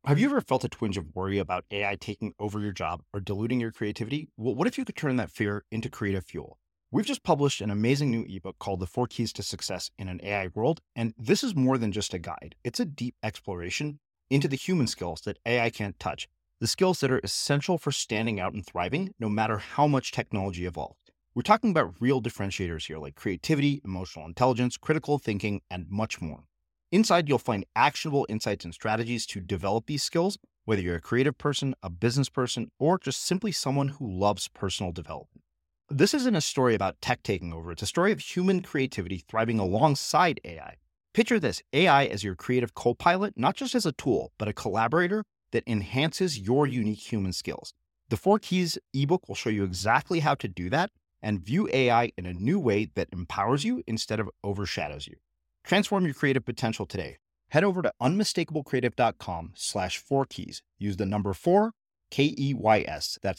Have you ever felt a twinge of worry about AI taking over your job or diluting your creativity? Well, what if you could turn that fear into creative fuel? We've just published an amazing new ebook called The Four Keys to Success in an AI World, and this is more than just a guide. It's a deep exploration into the human skills that AI can't touch, the skills that are essential for standing out and thriving, no matter how much technology evolves. We're talking about real differentiators here, like creativity, emotional intelligence, critical thinking, and much more. Inside, you'll find actionable insights and strategies to develop these skills, whether you're a creative person, a business person, or just simply someone who loves personal development. This isn't a story about tech taking over. It's a story of human creativity thriving alongside AI. Picture this, AI as your creative co-pilot, not just as a tool, but a collaborator that enhances your unique human skills. The Four Keys ebook will show you exactly how to do that and view AI in a new way that empowers you instead of overshadows you. Transform your creative potential today. Head over to unmistakablecreative.com/4keys. Use the number 4, KEYS. That's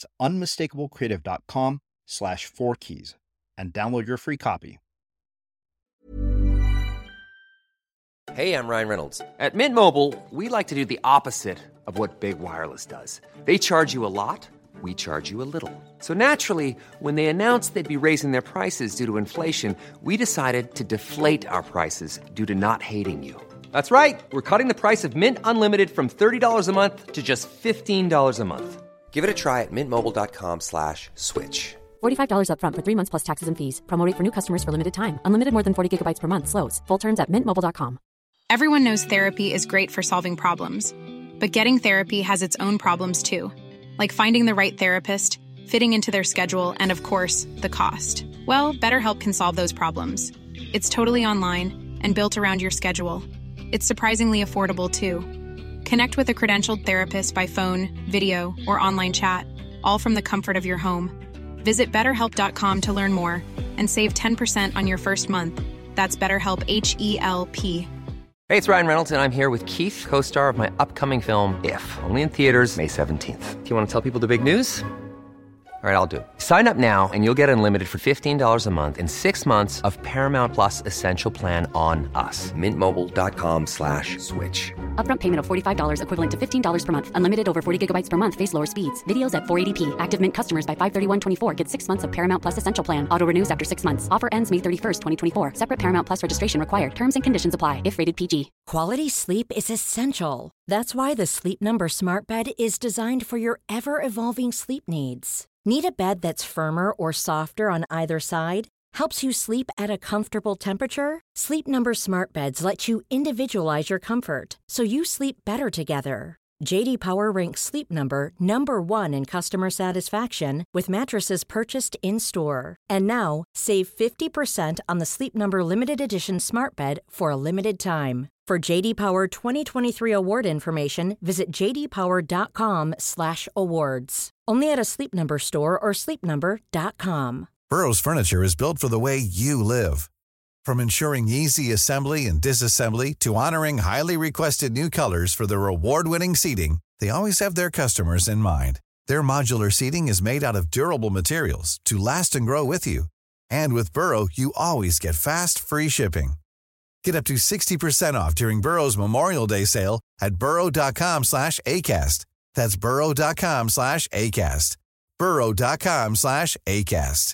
unmistakablecreative.com/4keys and download your free copy. Hey, I'm Ryan Reynolds. At Mint Mobile, we like to do the opposite of what Big Wireless does. They charge you a lot. We charge you a little. So naturally, when they announced they'd be raising their prices due to inflation, we decided to deflate our prices due to not hating you. That's right. We're cutting the price of Mint Unlimited from $30 a month to just $15 a month. Give it a try at mintmobile.com/switch. $45 up front for 3 months plus taxes and fees. Promo rate for new customers for limited time. Unlimited more than 40 gigabytes per month slows. Full terms at mintmobile.com. Everyone knows therapy is great for solving problems. But getting therapy has its own problems too. Like finding the right therapist, fitting into their schedule, and of course, the cost. Well, BetterHelp can solve those problems. It's totally online and built around your schedule. It's surprisingly affordable too. Connect with a credentialed therapist by phone, video, or online chat, all from the comfort of your home. Visit BetterHelp.com to learn more and save 10% on your first month. That's BetterHelp, H-E-L-P. Hey, it's Ryan Reynolds, and I'm here with Keith, co-star of my upcoming film, If, only in theaters May 17th. Do you want to tell people the big news? All right, I'll do it. Sign up now and you'll get unlimited for $15 a month and 6 months of Paramount Plus Essential Plan on us. mintmobile.com/switch. Upfront payment of $45 equivalent to $15 per month. Unlimited over 40 gigabytes per month. Face lower speeds. Videos at 480p. Active Mint customers by 531.24 get 6 months of Paramount Plus Essential Plan. Auto renews after 6 months. Offer ends May 31st, 2024. Separate Paramount Plus registration required. Terms and conditions apply if rated PG. Quality sleep is essential. That's why the Sleep Number Smart Bed is designed for your ever-evolving sleep needs. Need a bed that's firmer or softer on either side? Helps you sleep at a comfortable temperature? Sleep Number Smart Beds let you individualize your comfort, so you sleep better together. J.D. Power ranks Sleep Number number 1 in customer satisfaction with mattresses purchased in-store. And now, save 50% on the Sleep Number Limited Edition Smart Bed for a limited time. For J.D. Power 2023 award information, visit jdpower.com/awards. Only at a Sleep Number store or sleepnumber.com. Burrow's furniture is built for the way you live. From ensuring easy assembly and disassembly to honoring highly requested new colors for their award-winning seating, they always have their customers in mind. Their modular seating is made out of durable materials to last and grow with you. And with Burrow, you always get fast, free shipping. Get up to 60% off during Burrow's Memorial Day sale at burrow.com/ACAST. That's burrow.com/ACAST. burrow.com/ACAST.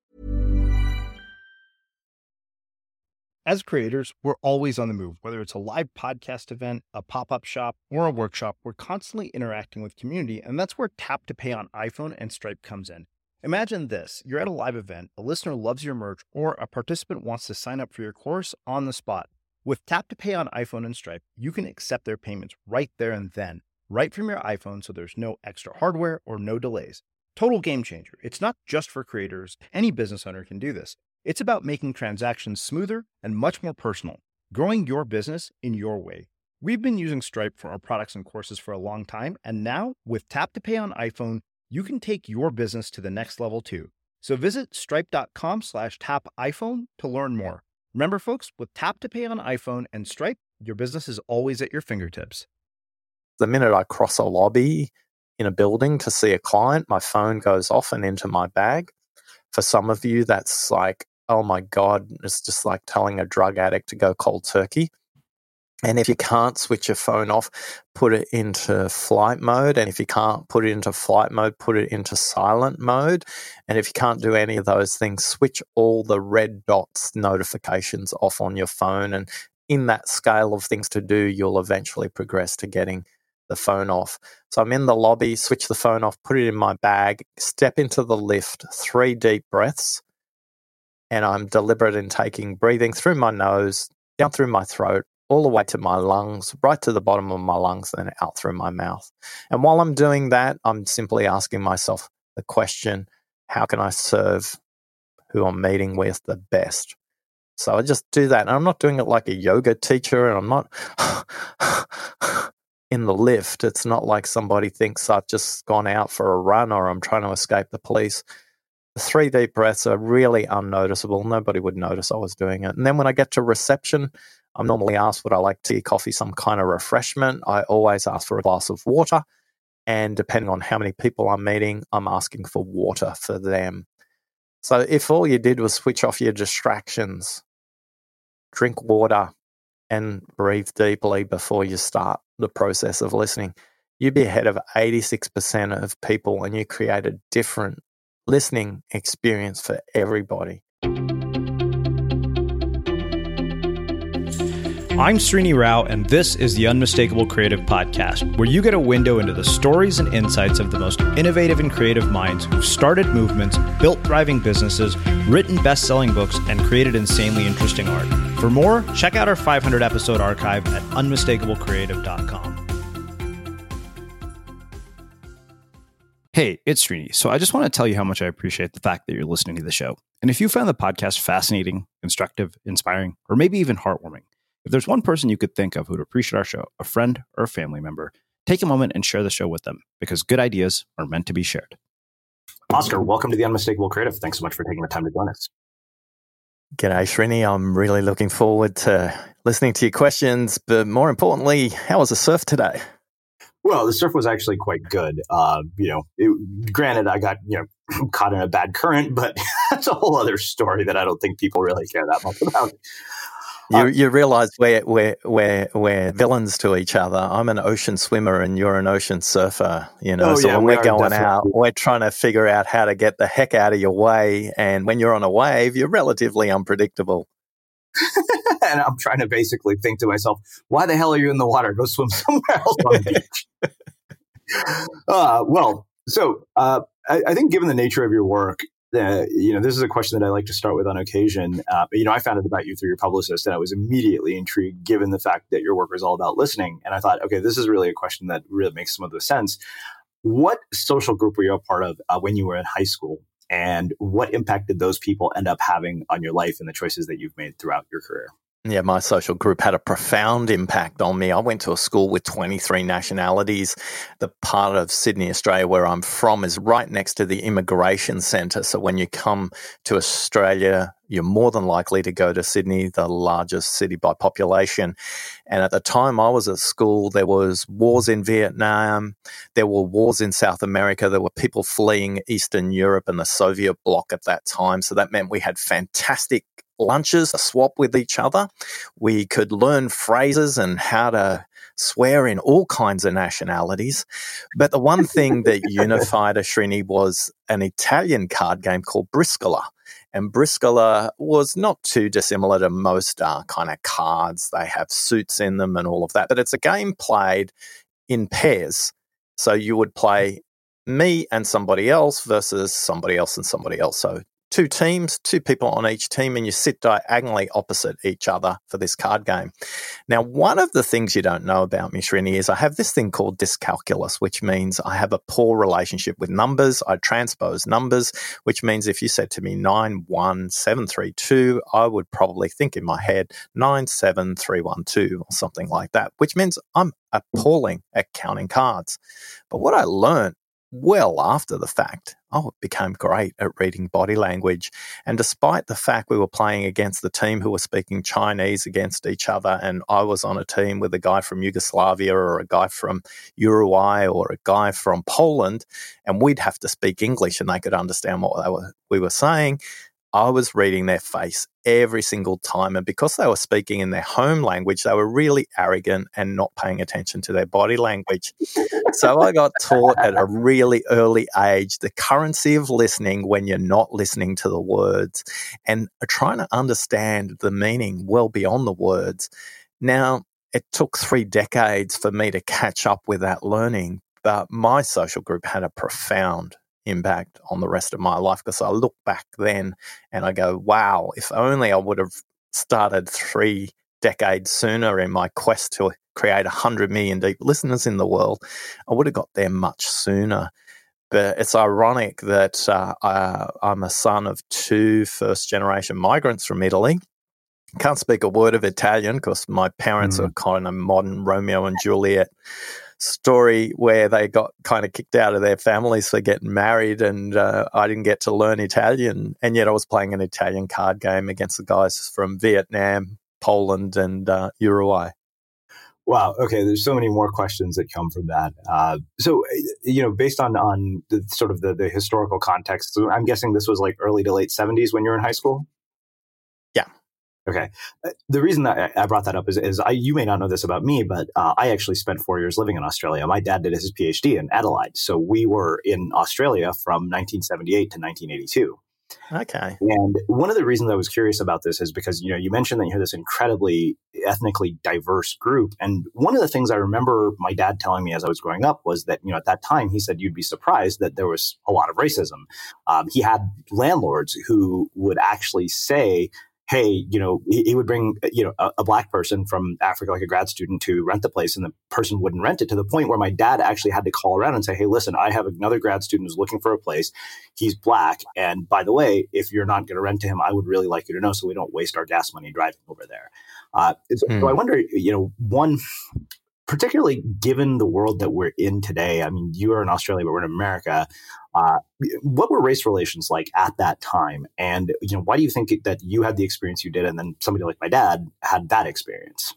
As creators, we're always on the move. Whether it's a live podcast event, a pop-up shop, or a workshop, we're constantly interacting with community, and that's where Tap to Pay on iPhone and Stripe comes in. Imagine this. You're at a live event, a listener loves your merch, or a participant wants to sign up for your course on the spot. With Tap to Pay on iPhone and Stripe, you can accept their payments right there and then, right from your iPhone, so there's no extra hardware or no delays. Total game changer. It's not just for creators. Any business owner can do this. It's about making transactions smoother and much more personal, growing your business in your way. We've been using Stripe for our products and courses for a long time, and now with Tap to Pay on iPhone, you can take your business to the next level too. So visit stripe.com/tapiphone to learn more. Remember, folks, with Tap to Pay on iPhone and Stripe, your business is always at your fingertips. The minute I cross a lobby in a building to see a client, my phone goes off and into my bag. For some of you, that's like, oh my God, it's just like telling a drug addict to go cold turkey. And if you can't switch your phone off, put it into flight mode. And if you can't put it into flight mode, put it into silent mode. And if you can't do any of those things, switch all the red dots notifications off on your phone. And in that scale of things to do, you'll eventually progress to getting the phone off. So I'm in the lobby, switch the phone off, put it in my bag, step into the lift, 3 deep breaths. And I'm deliberate in breathing through my nose, down through my throat, all the way to my lungs, right to the bottom of my lungs, then out through my mouth. And while I'm doing that, I'm simply asking myself the question, how can I serve who I'm meeting with the best? So I just do that. And I'm not doing it like a yoga teacher, and I'm not in the lift. It's not like somebody thinks I've just gone out for a run or I'm trying to escape the police. The 3 deep breaths are really unnoticeable. Nobody would notice I was doing it. And then when I get to reception, I'm normally asked would I like tea, coffee, some kind of refreshment. I always ask for a glass of water. And depending on how many people I'm meeting, I'm asking for water for them. So if all you did was switch off your distractions, drink water, and breathe deeply before you start the process of listening, you'd be ahead of 86% of people, and you create a different listening experience for everybody. I'm Srini Rao, and this is the Unmistakable Creative Podcast, where you get a window into the stories and insights of the most innovative and creative minds who've started movements, built thriving businesses, written best-selling books, and created insanely interesting art. For more, check out our 500-episode archive at unmistakablecreative.com. Hey, it's Srini. So I just want to tell you how much I appreciate the fact that you're listening to the show. And if you found the podcast fascinating, instructive, inspiring, or maybe even heartwarming, if there's one person you could think of who'd appreciate our show, a friend or a family member, take a moment and share the show with them, because good ideas are meant to be shared. Oscar, welcome to the Unmistakable Creative. Thanks so much for taking the time to join us. G'day, Srini. I'm really looking forward to listening to your questions, but more importantly, how was the surf today? Well, the surf was actually quite good. Granted, I got caught in a bad current, but that's a whole other story that I don't think people really care that much about. You realize we're villains to each other. I'm an ocean swimmer and you're an ocean surfer, when we're going out, we're trying to figure out how to get the heck out of your way. And when you're on a wave, you're relatively unpredictable. And I'm trying to basically think to myself, why the hell are you in the water? Go swim somewhere else on the beach. I think given the nature of your work, this is a question that I like to start with on occasion. I found out about you through your publicist, and I was immediately intrigued given the fact that your work is all about listening. And I thought, okay, this is really a question that really makes some of the sense. What social group were you a part of when you were in high school? And what impact did those people end up having on your life and the choices that you've made throughout your career? Yeah, my social group had a profound impact on me. I went to a school with 23 nationalities. The part of Sydney, Australia, where I'm from is right next to the immigration centre. So when you come to Australia, you're more than likely to go to Sydney, the largest city by population. And at the time I was at school, there was wars in Vietnam. There were wars in South America. There were people fleeing Eastern Europe and the Soviet bloc at that time. So that meant we had fantastic lunches, a swap with each other. We could learn phrases and how to swear in all kinds of nationalities. But the one thing that unified us, Srini, was an Italian card game called Briscola. And Briscola was not too dissimilar to most kind of cards. They have suits in them and all of that. But it's a game played in pairs. So you would play me and somebody else versus somebody else and somebody else. So 2 teams, 2 people on each team, and you sit diagonally opposite each other for this card game. Now, one of the things you don't know about me, Srini, is I have this thing called dyscalculus, which means I have a poor relationship with numbers. I transpose numbers, which means if you said to me 91732, I would probably think in my head 97312 or something like that, which means I'm appalling at counting cards. But what I learned well after the fact, I became great at reading body language. And despite the fact we were playing against the team who were speaking Chinese against each other, and I was on a team with a guy from Yugoslavia or a guy from Uruguay or a guy from Poland, and we'd have to speak English and they could understand what we were saying, I was reading their face every single time. And because they were speaking in their home language, they were really arrogant and not paying attention to their body language. So I got taught at a really early age the currency of listening when you're not listening to the words and trying to understand the meaning well beyond the words. Now, it took 3 decades for me to catch up with that learning, but my social group had a profound impact on the rest of my life because I look back then and I go, wow, if only I would have started 3 decades sooner in my quest to create 100 million deep listeners in the world, I would have got there much sooner. But it's ironic that I'm a son of 2 first-generation migrants from Italy. Can't speak a word of Italian because my parents are kind of modern Romeo and Juliet story where they got kind of kicked out of their families for getting married, and I didn't get to learn Italian, and yet I was playing an Italian card game against the guys from Vietnam, Poland, and Uruguay. Wow. Okay. There's so many more questions that come from that. So, based on the sort of the historical context, so I'm guessing this was like early to late 70s when you were in high school? Yeah. Okay. The reason that I brought that up is you may not know this about me, but I actually spent 4 years living in Australia. My dad did his PhD in Adelaide. So we were in Australia from 1978 to 1982. Okay. And one of the reasons I was curious about this is because, you mentioned that you had this incredibly ethnically diverse group. And one of the things I remember my dad telling me as I was growing up was that, at that time, he said you'd be surprised that there was a lot of racism. He had landlords who would actually say, hey, he would bring, a black person from Africa, like a grad student, to rent the place, and the person wouldn't rent it, to the point where my dad actually had to call around and say, hey, listen, I have another grad student who's looking for a place. He's black. And by the way, if you're not going to rent to him, I would really like you to know so we don't waste our gas money driving over there. So I wonder, one, particularly given the world that we're in today, I mean, you are in Australia, but we're in America. What were race relations like at that time? And, why do you think that you had the experience you did and then somebody like my dad had that experience?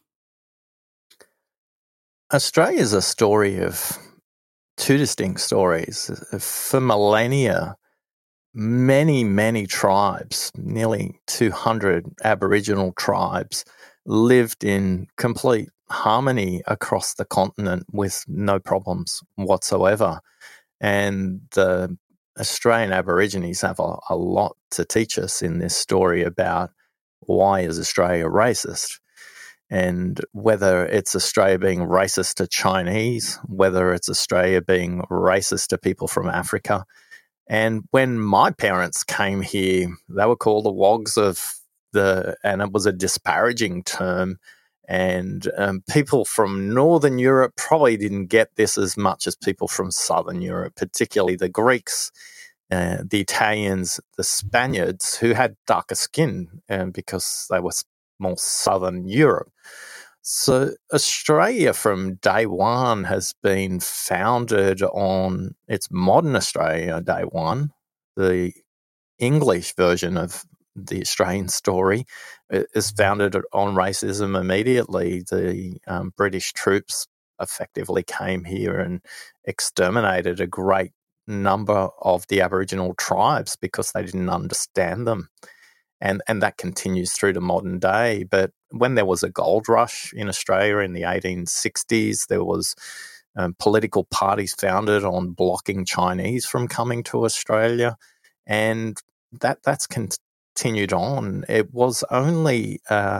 Australia is a story of 2 distinct stories. For millennia, many, many tribes, nearly 200 Aboriginal tribes, lived in complete harmony across the continent with no problems whatsoever. And the Australian Aborigines have a lot to teach us in this story about why is Australia racist, and whether it's Australia being racist to Chinese, whether it's Australia being racist to people from Africa. And when my parents came here, they were called the wogs and it was a disparaging term. And people from Northern Europe probably didn't get this as much as people from Southern Europe, particularly the Greeks, the Italians, the Spaniards, who had darker skin because they were more Southern Europe. So Australia from day one has been founded on its modern Australia, day one, the English version of the Australian story is founded on racism immediately. The British troops effectively came here and exterminated a great number of the Aboriginal tribes because they didn't understand them. And that continues through to modern day. But when there was a gold rush in Australia in the 1860s, there was political parties founded on blocking Chinese from coming to Australia. And that's continued on. It was only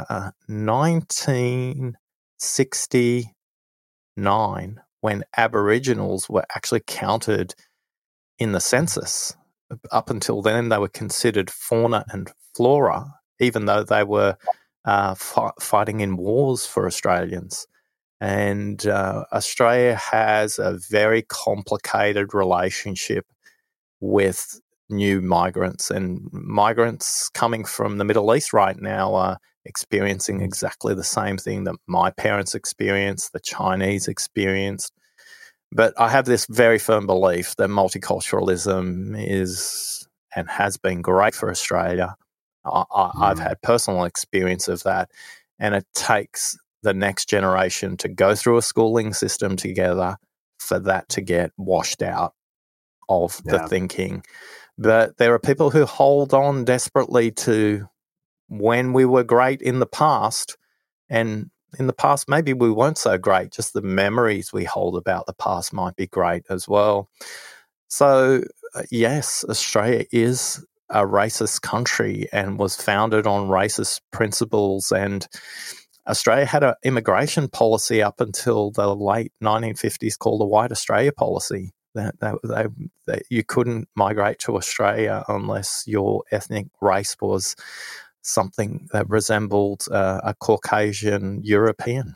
1969 when Aboriginals were actually counted in the census. Up until then, they were considered fauna and flora, even though they were fighting in wars for Australians. And Australia has a very complicated relationship with new migrants, and migrants coming from the Middle East right now are experiencing exactly the same thing that my parents experienced, the Chinese experienced. But I have this very firm belief that multiculturalism is and has been great for Australia. I've had personal experience of that, and it takes the next generation to go through a schooling system together for that to get washed out of the thinking. But there are people who hold on desperately to when we were great in the past, and in the past maybe we weren't so great. Just the memories we hold about the past might be great as well. So yes, Australia is a racist country and was founded on racist principles, and Australia had an immigration policy up until the late 1950s called the White Australia Policy. That you couldn't migrate to Australia unless your ethnic race was something that resembled a Caucasian European.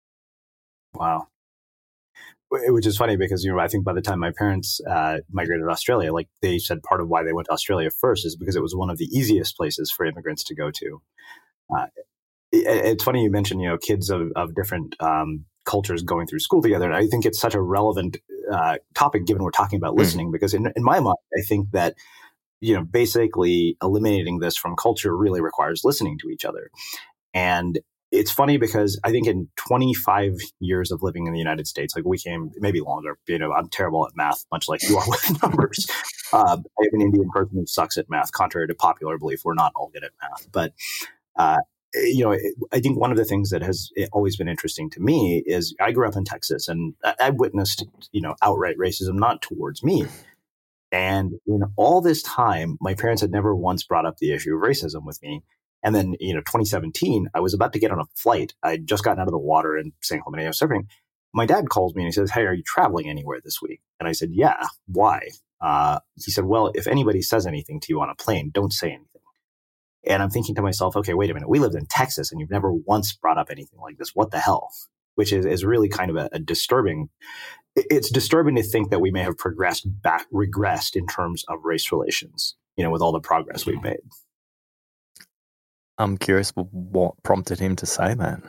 Wow. Which is funny because, I think by the time my parents migrated to Australia, like they said part of why they went to Australia first is because it was one of the easiest places for immigrants to go to. It's funny you mentioned, kids of different cultures going through school together. And I think it's such a relevant topic given we're talking about listening, because in my mind, I think that, basically eliminating this from culture really requires listening to each other. And it's funny because I think in 25 years of living in the United States, like we came, maybe longer, I'm terrible at math, much like you are with numbers. I have an Indian person who sucks at math, contrary to popular belief. We're not all good at math. But, I think one of the things that has always been interesting to me is I grew up in Texas, and I witnessed, outright racism, not towards me. And in all this time, my parents had never once brought up the issue of racism with me. And then, 2017, I was about to get on a flight. I'd just gotten out of the water in San Clemente. I was surfing. My dad calls me and he says, "Hey, are you traveling anywhere this week?" And I said, "Yeah. Why?" He said, "Well, if anybody says anything to you on a plane, don't say anything." And I'm thinking to myself, okay, wait a minute. We lived in Texas and you've never once brought up anything like this. What the hell? Which is really kind of a disturbing. It's disturbing to think that we may have regressed in terms of race relations, with all the progress we've made. I'm curious what prompted him to say that.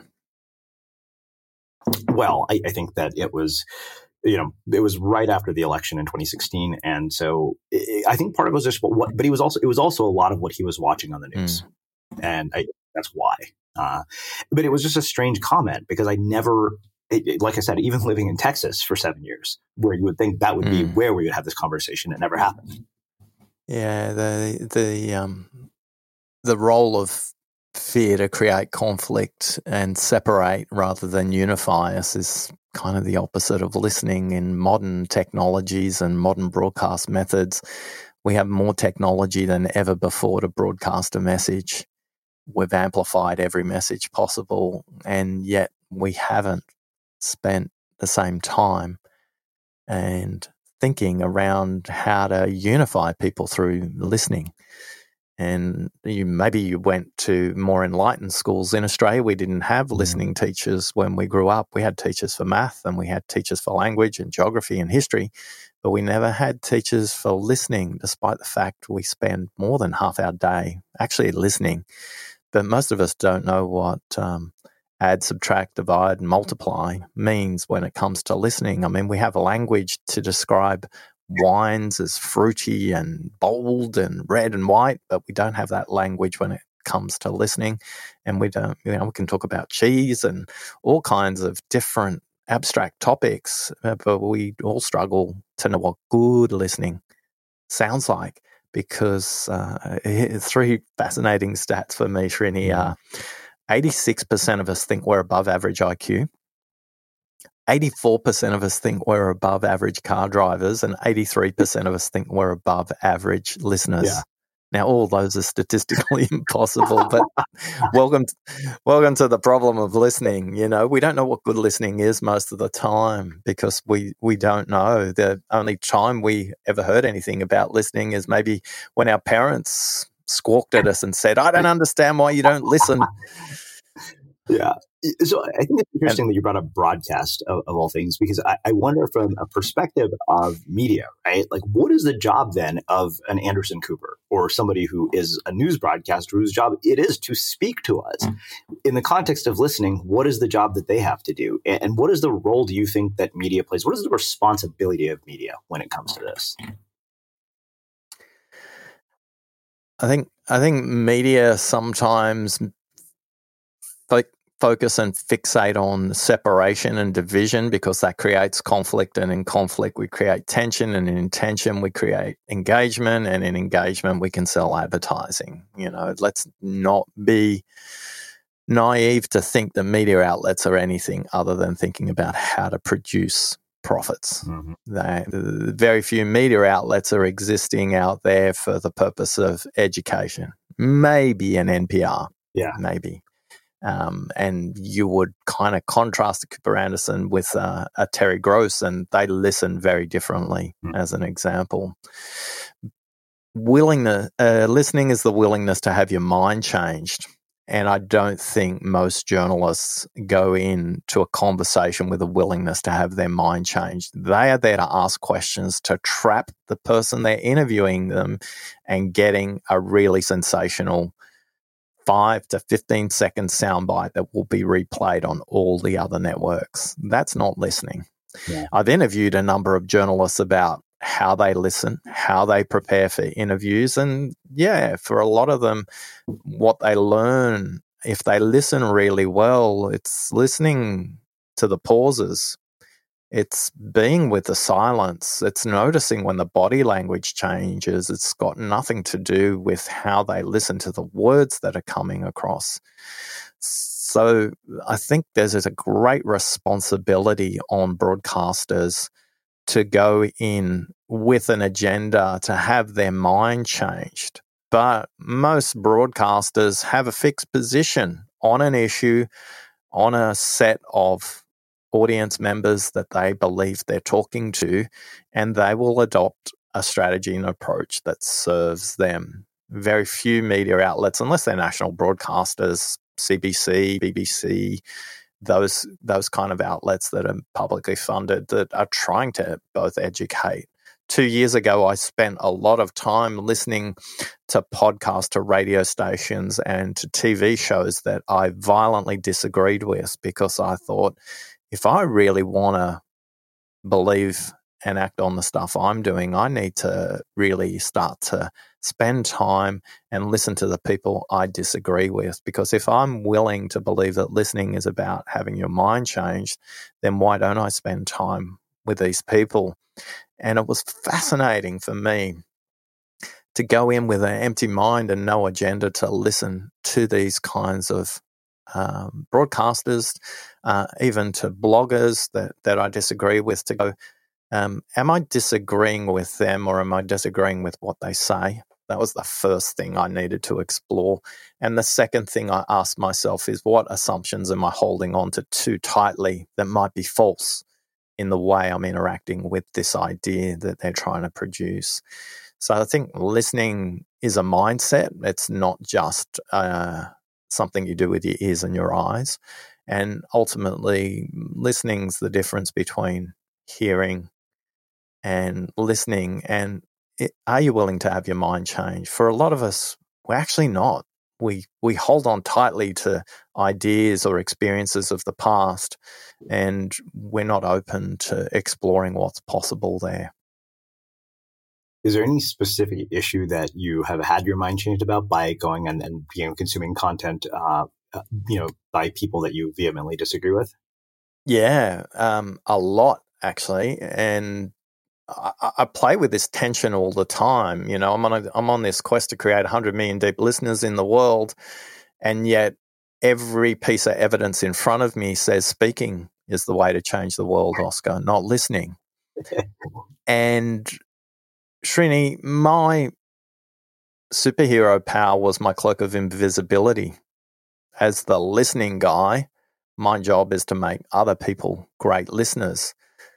Well, I think that it was, it was right after the election in 2016. And so I think part of it was just but it was also a lot of what he was watching on the news. And that's why. But it was just a strange comment because I never, like I said, even living in Texas for 7 years, where you would think that would be where we would have this conversation, it never happened. Yeah, the role of fear to create conflict and separate rather than unify us is kind of the opposite of listening. In modern technologies and modern broadcast methods, we have more technology than ever before to broadcast a message. We've amplified every message possible, and yet we haven't spent the same time and thinking around how to unify people through listening. And maybe you went to more enlightened schools. In Australia, we didn't have listening teachers when we grew up. We had teachers for math and we had teachers for language and geography and history, but we never had teachers for listening, despite the fact we spend more than half our day actually listening. But most of us don't know what add, subtract, divide, and multiply means when it comes to listening. I mean, we have a language to describe wines as fruity and bold and red and white, but we don't have that language when it comes to listening. And we don't, we can talk about cheese and all kinds of different abstract topics, but we all struggle to know what good listening sounds like, because three fascinating stats for me, Srini, are 86% of us think we're above average IQ. 84% of us think we're above average car drivers, and 83% of us think we're above average listeners. Yeah. Now, all those are statistically impossible, but welcome to the problem of listening. We don't know what good listening is most of the time because we don't know. The only time we ever heard anything about listening is maybe when our parents squawked at us and said, "I don't understand why you don't listen." Yeah. So I think it's interesting that you brought up broadcast of all things, because I wonder from a perspective of media, right? Like, what is the job then of an Anderson Cooper or somebody who is a news broadcaster whose job it is to speak to us? In the context of listening, what is the job that they have to do? And what is the role do you think that media plays? What is the responsibility of media when it comes to this? I think media sometimes focus and fixate on separation and division because that creates conflict, and in conflict we create tension, and in tension we create engagement, and in engagement we can sell advertising. Let's not be naive to think that media outlets are anything other than thinking about how to produce profits. Very few media outlets are existing out there for the purpose of education. Maybe an NPR. Yeah. Maybe. And you would kind of contrast Cooper Anderson with a Terry Gross, and they listen very differently, as an example. Listening is the willingness to have your mind changed. And I don't think most journalists go into a conversation with a willingness to have their mind changed. They are there to ask questions, to trap the person they're interviewing them and getting a really sensational 5 to 15 second soundbite that will be replayed on all the other networks. That's not listening. Yeah. I've interviewed a number of journalists about how they listen, how they prepare for interviews. And for a lot of them, what they learn, if they listen really well, it's listening to the pauses. It's being with the silence. It's noticing when the body language changes. It's got nothing to do with how they listen to the words that are coming across. So I think there's a great responsibility on broadcasters to go in with an agenda to have their mind changed. But most broadcasters have a fixed position on an issue, on a set of audience members that they believe they're talking to, and they will adopt a strategy and approach that serves them. Very few media outlets, unless they're national broadcasters, CBC, BBC, those kind of outlets that are publicly funded, that are trying to both educate. 2 years ago, I spent a lot of time listening to podcasts, to radio stations, and to TV shows that I violently disagreed with, because I thought, if I really want to believe and act on the stuff I'm doing, I need to really start to spend time and listen to the people I disagree with. Because if I'm willing to believe that listening is about having your mind changed, then why don't I spend time with these people? And it was fascinating for me to go in with an empty mind and no agenda to listen to these kinds of broadcasters, even to bloggers that I disagree with, to go, am I disagreeing with them, or am I disagreeing with what they say? That was the first thing I needed to explore. And the second thing I asked myself is, what assumptions am I holding on to too tightly that might be false in the way I'm interacting with this idea that they're trying to produce? So I think listening is a mindset. It's not just something you do with your ears and your eyes. And ultimately, listening's the difference between hearing and listening. And are you willing to have your mind change? For a lot of us, we're actually not. We hold on tightly to ideas or experiences of the past, and we're not open to exploring what's possible there. Is there any specific issue that you have had your mind changed about by going and consuming content, by people that you vehemently disagree with? Yeah, a lot actually, and I play with this tension all the time. I'm on this quest to create 100 million deep listeners in the world, and yet every piece of evidence in front of me says speaking is the way to change the world, Oscar, not listening. And Srini, my superhero power was my cloak of invisibility. As the listening guy, my job is to make other people great listeners.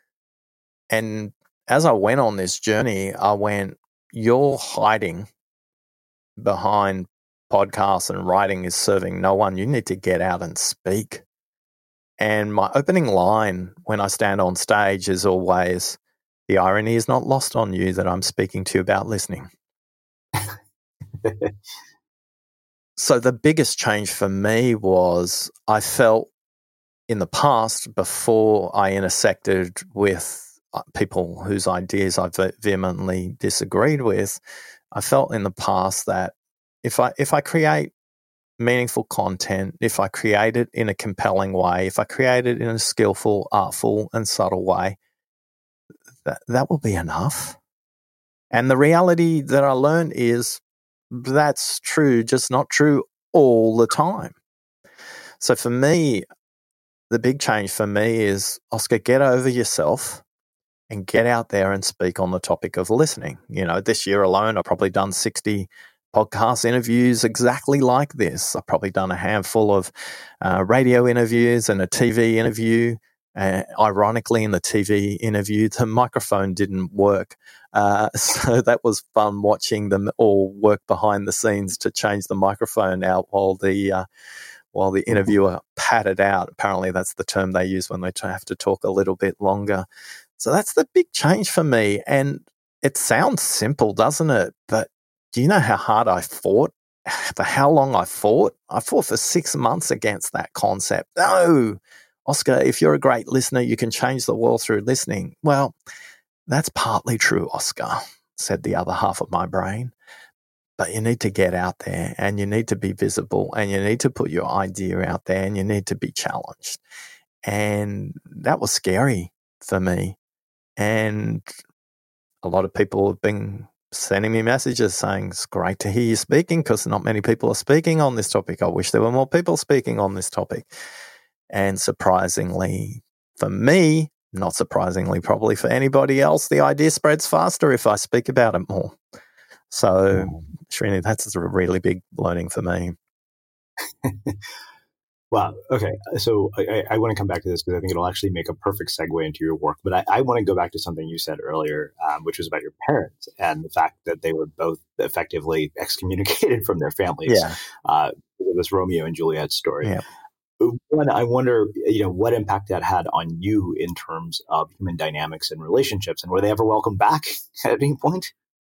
And as I went on this journey, I went, you're hiding behind podcasts and writing is serving no one. You need to get out and speak. And my opening line when I stand on stage is always, the irony is not lost on you that I'm speaking to you about listening. So the biggest change for me was I felt in the past, before I intersected with people whose ideas I vehemently disagreed with, I felt in the past that if I create meaningful content, if I create it in a compelling way, if I create it in a skillful, artful, and subtle way, that will be enough. And the reality that I learned is that's true, just not true all the time. So for me, the big change for me is, Oscar, get over yourself and get out there and speak on the topic of listening. This year alone, I've probably done 60 podcast interviews exactly like this. I've probably done a handful of radio interviews and a TV interview. Ironically, in the TV interview, the microphone didn't work. So that was fun watching them all work behind the scenes to change the microphone out while the interviewer patted out. Apparently that's the term they use when they have to talk a little bit longer. So that's the big change for me. And it sounds simple, doesn't it? But do you know how hard I fought? For how long I fought? I fought for 6 months against that concept. No, Oscar, if you're a great listener, you can change the world through listening. Well, that's partly true, Oscar, said the other half of my brain. But you need to get out there and you need to be visible and you need to put your idea out there and you need to be challenged. And that was scary for me. And a lot of people have been sending me messages saying, it's great to hear you speaking because not many people are speaking on this topic. I wish there were more people speaking on this topic. And surprisingly, for me, not surprisingly, probably for anybody else, the idea spreads faster if I speak about it more. So, Srini, that's a really big learning for me. Wow. Okay. So I want to come back to this because I think it'll actually make a perfect segue into your work. But I want to go back to something you said earlier, which was about your parents and the fact that they were both effectively excommunicated from their families. Yeah. This Romeo and Juliet story. Yeah. One, I wonder, what impact that had on you in terms of human dynamics and relationships, and were they ever welcomed back at any point?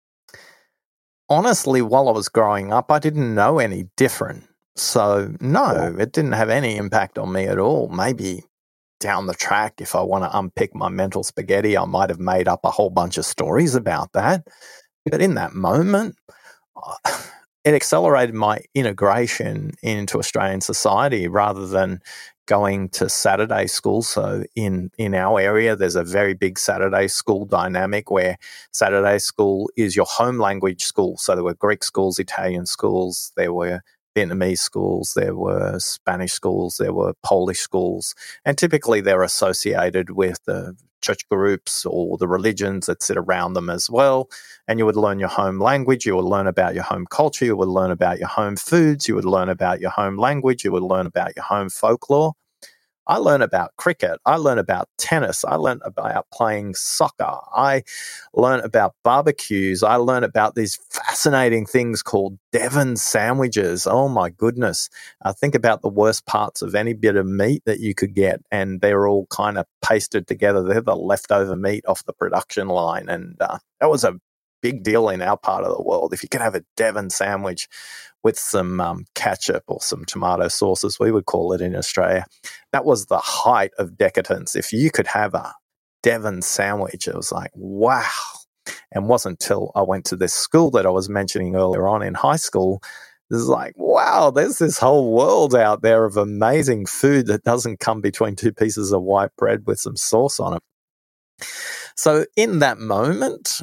Honestly, while I was growing up, I didn't know any different. So, no, it didn't have any impact on me at all. Maybe down the track, if I want to unpick my mental spaghetti, I might have made up a whole bunch of stories about that. But in that moment, it accelerated my integration into Australian society rather than going to Saturday school. So in our area, there's a very big Saturday school dynamic where Saturday school is your home language school. So there were Greek schools, Italian schools, there were Vietnamese schools, there were Spanish schools, there were Polish schools, and typically they're associated with the church groups or the religions that sit around them as well. And you would learn your home language, you would learn about your home culture, you would learn about your home foods, you would learn about your home language, you would learn about your home folklore. I learned about cricket. I learned about tennis. I learned about playing soccer. I learned about barbecues. I learned about these fascinating things called Devon sandwiches. Oh, my goodness. Think about the worst parts of any bit of meat that you could get, and they're all kind of pasted together. They're the leftover meat off the production line, and that was a big deal in our part of the world. If you could have a Devon sandwich with some ketchup or some tomato sauce, as we would call it in Australia, that was the height of decadence. If you could have a Devon sandwich, it was like, wow. And it wasn't until I went to this school that I was mentioning earlier on in high school, it was like, wow, there's this whole world out there of amazing food that doesn't come between two pieces of white bread with some sauce on it. So in that moment,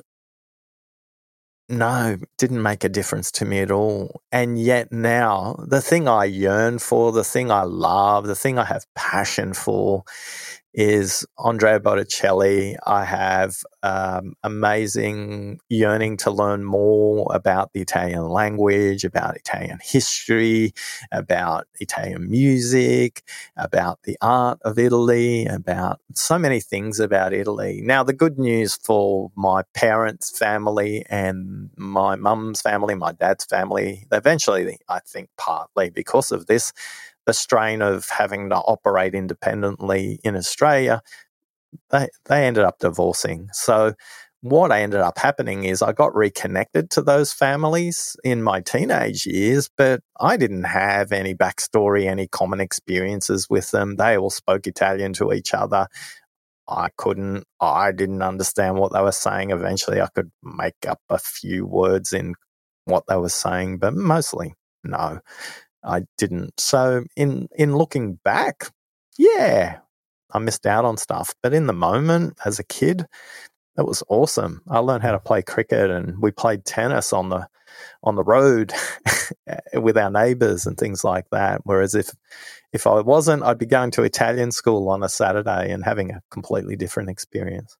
no, it didn't make a difference to me at all. And yet now, the thing I yearn for, the thing I love, the thing I have passion for is Andrea Botticelli. I have amazing yearning to learn more about the Italian language, about Italian history, about Italian music, about the art of Italy, about so many things about Italy. Now, the good news for my parents' family and my mum's family, my dad's family, eventually, I think partly because of this, the strain of having to operate independently in Australia, they ended up divorcing. So what ended up happening is I got reconnected to those families in my teenage years, but I didn't have any backstory, any common experiences with them. They all spoke Italian to each other. I didn't understand what they were saying. Eventually I could make up a few words in what they were saying, but mostly no. I didn't. So in looking back, yeah, I missed out on stuff. But in the moment, as a kid, it was awesome. I learned how to play cricket, and we played tennis on the road with our neighbours and things like that. Whereas if I wasn't, I'd be going to Italian school on a Saturday and having a completely different experience.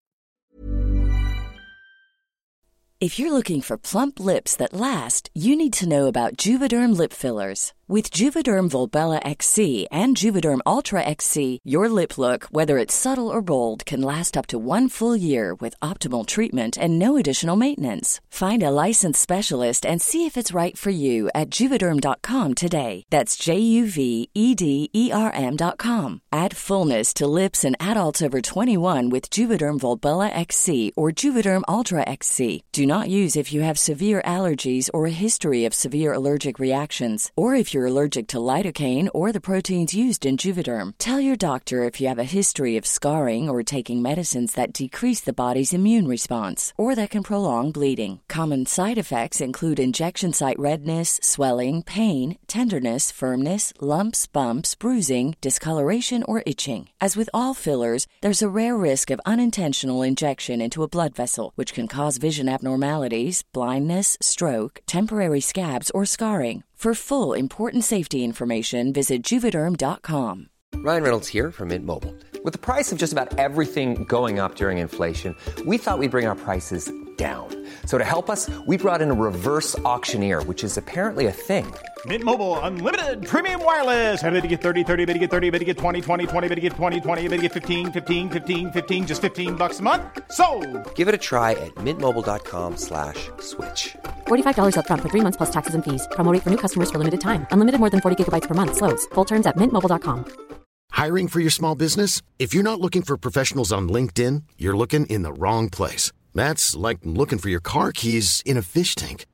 If you're looking for plump lips that last, you need to know about Juvederm lip fillers. With Juvederm Volbella XC and Juvederm Ultra XC, your lip look, whether it's subtle or bold, can last up to 1 full year with optimal treatment and no additional maintenance. Find a licensed specialist and see if it's right for you at Juvederm.com today. That's JUVEDERM.com. Add fullness to lips in adults over 21 with Juvederm Volbella XC or Juvederm Ultra XC. Do not use if you have severe allergies or a history of severe allergic reactions, or if you're allergic to lidocaine or the proteins used in Juvederm. Tell your doctor if you have a history of scarring or taking medicines that decrease the body's immune response or that can prolong bleeding. Common side effects include injection site redness, swelling, pain, tenderness, firmness, lumps, bumps, bruising, discoloration, or itching. As with all fillers, there's a rare risk of unintentional injection into a blood vessel, which can cause vision abnormalities, blindness, stroke, temporary scabs, or scarring. For full, important safety information, visit Juvederm.com. Ryan Reynolds here from Mint Mobile. With the price of just about everything going up during inflation, we thought we'd bring our prices down. So to help us, we brought in a reverse auctioneer, which is apparently a thing. Mint Mobile Unlimited Premium Wireless. How to get 30, 30, bit to get 30, bit to get 20, 20, 20, bit to get 20, 20, bit to get 15, 15, 15, 15, just $15 a month? Sold! Give it a try at mintmobile.com/switch. $45 up front for 3 months plus taxes and fees. Promo rate for new customers for limited time. Unlimited more than 40 gigabytes per month. Slows full terms at mintmobile.com. Hiring for your small business? If you're not looking for professionals on LinkedIn, you're looking in the wrong place. That's like looking for your car keys in a fish tank.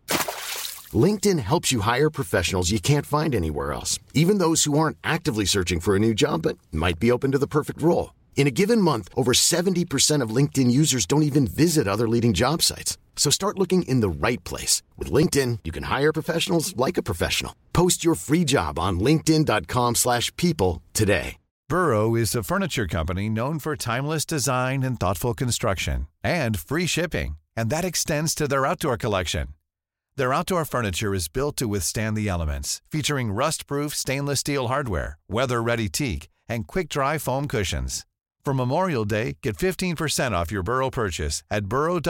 LinkedIn helps you hire professionals you can't find anywhere else, even those who aren't actively searching for a new job but might be open to the perfect role. In a given month, over 70% of LinkedIn users don't even visit other leading job sites. So start looking in the right place. With LinkedIn, you can hire professionals like a professional. Post your free job on linkedin.com/people today. Burrow is a furniture company known for timeless design and thoughtful construction and free shipping, and that extends to their outdoor collection. Their outdoor furniture is built to withstand the elements, featuring rust-proof stainless steel hardware, weather-ready teak, and quick-dry foam cushions. For Memorial Day, get 15% off your Burrow purchase at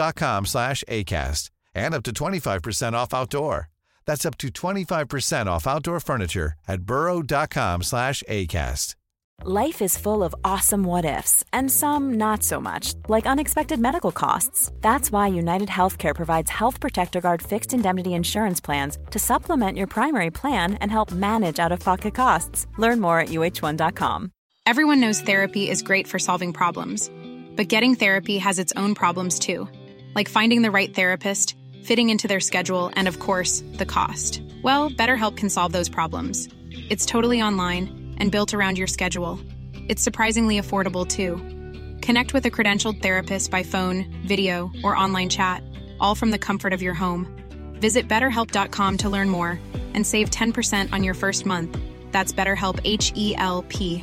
burrow.com/acast and up to 25% off outdoor. That's up to 25% off outdoor furniture at burrow.com/acast. Life is full of awesome what-ifs, and some not so much, like unexpected medical costs. That's why United Healthcare provides Health Protector Guard fixed indemnity insurance plans to supplement your primary plan and help manage out-of-pocket costs. Learn more at uh1.com. Everyone knows therapy is great for solving problems, but getting therapy has its own problems too, like finding the right therapist, fitting into their schedule, and of course, the cost. Well, BetterHelp can solve those problems. It's totally online and built around your schedule. It's surprisingly affordable, too. Connect with a credentialed therapist by phone, video, or online chat, all from the comfort of your home. Visit BetterHelp.com to learn more and save 10% on your first month. That's BetterHelp, H-E-L-P.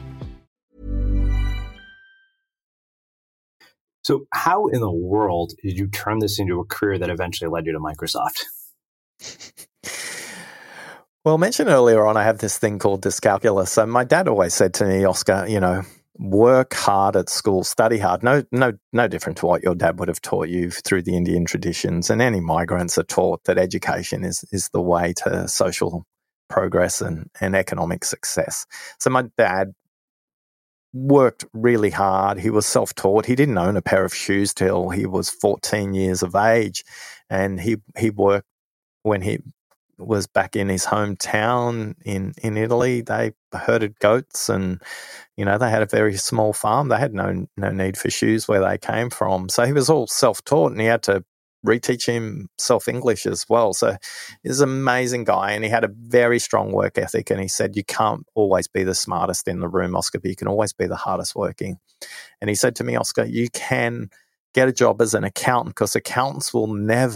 So how in the world did you turn this into a career that eventually led you to Microsoft? Well, mentioned earlier on, I have this thing called dyscalculia. So my dad always said to me, Oscar, work hard at school, study hard. No different to what your dad would have taught you through the Indian traditions. And any migrants are taught that education is the way to social progress and economic success. So my dad worked really hard. He was self-taught. He didn't own a pair of shoes till he was 14 years of age. And he worked when he was back in his hometown in Italy. They herded goats and, they had a very small farm. They had no need for shoes where they came from. So he was all self-taught and he had to reteach himself English as well. So he's an amazing guy and he had a very strong work ethic. And he said, you can't always be the smartest in the room, Oscar, but you can always be the hardest working. And he said to me, Oscar, you can get a job as an accountant because accountants will never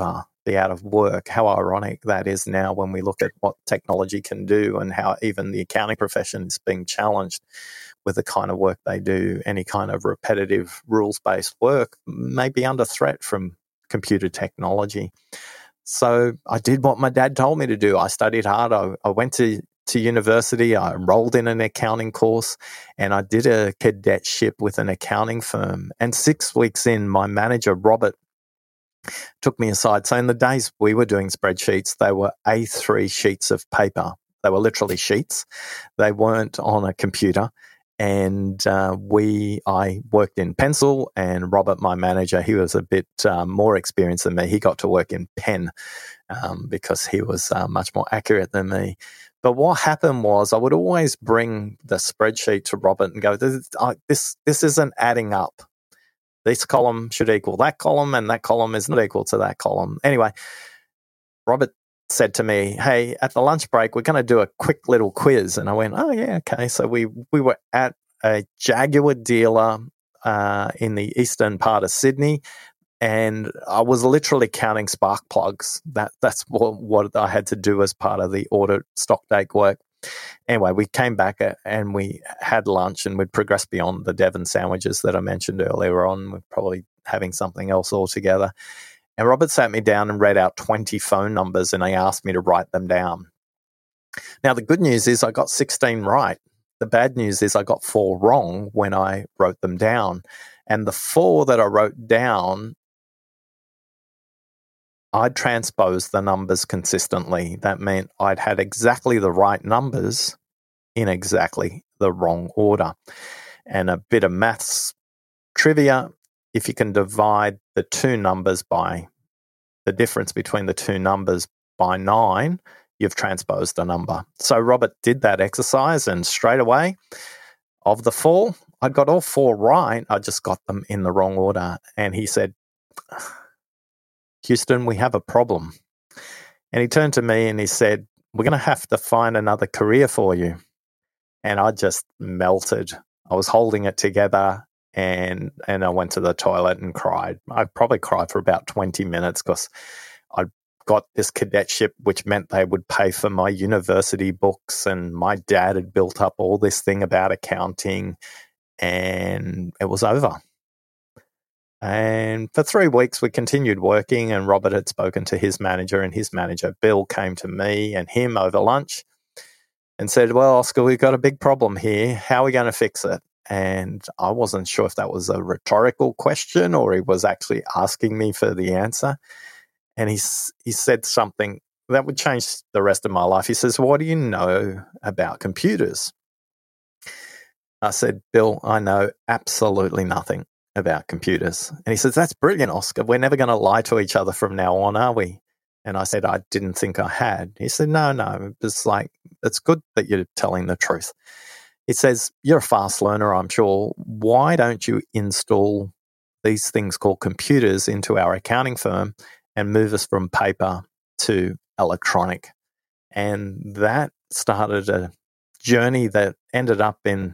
be out of work. How ironic that is now when we look at what technology can do and how even the accounting profession is being challenged with the kind of work they do. Any kind of repetitive rules-based work may be under threat from computer technology. So I did what my dad told me to do. I studied hard. I went to university. I enrolled in an accounting course and I did a cadetship with an accounting firm. And 6 weeks in, my manager, Robert, took me aside. So in the days we were doing spreadsheets, they were A3 sheets of paper. They were literally sheets. They weren't on a computer. And I worked in pencil, and Robert, my manager, he was a bit more experienced than me. He got to work in pen because he was much more accurate than me. But what happened was I would always bring the spreadsheet to Robert and go, this isn't adding up. This column should equal that column, and that column is not equal to that column. Anyway, Robert said to me, hey, at the lunch break, we're going to do a quick little quiz. And I went, oh, yeah, okay. So we were at a Jaguar dealer in the eastern part of Sydney, and I was literally counting spark plugs. That's what I had to do as part of the audit stock take work. Anyway, we came back and we had lunch, and we'd progressed beyond the Devon sandwiches that I mentioned earlier on. We're probably having something else altogether. And Robert sat me down and read out 20 phone numbers, and he asked me to write them down. Now, the good news is I got 16 right. The bad news is I got 4 wrong when I wrote them down. And the 4 that I wrote down, I'd transposed the numbers consistently. That meant I'd had exactly the right numbers in exactly the wrong order. And a bit of maths trivia, if you can divide the 2 numbers by the difference between the 2 numbers by 9, you've transposed the number. So Robert did that exercise, and straight away, of the 4, I'd got all 4 right. I just got them in the wrong order. And he said, Houston, we have a problem. And he turned to me and he said, we're going to have to find another career for you. And I just melted. I was holding it together, and I went to the toilet and cried. I probably cried for about 20 minutes because I got this cadetship, which meant they would pay for my university books, and my dad had built up all this thing about accounting, and it was over. And for 3 weeks, we continued working, and Robert had spoken to his manager, and his manager, Bill, came to me and him over lunch and said, well, Oscar, we've got a big problem here. How are we going to fix it? And I wasn't sure if that was a rhetorical question or he was actually asking me for the answer. And he said something that would change the rest of my life. He says, what do you know about computers? I said, Bill, I know absolutely nothing about computers. And he says, that's brilliant, Oscar. We're never going to lie to each other from now on, are we? And I said, I didn't think I had. He said, no, it's like, it's good that you're telling the truth. He says, you're a fast learner, I'm sure. Why don't you install these things called computers into our accounting firm and move us from paper to electronic? And that started a journey that ended up in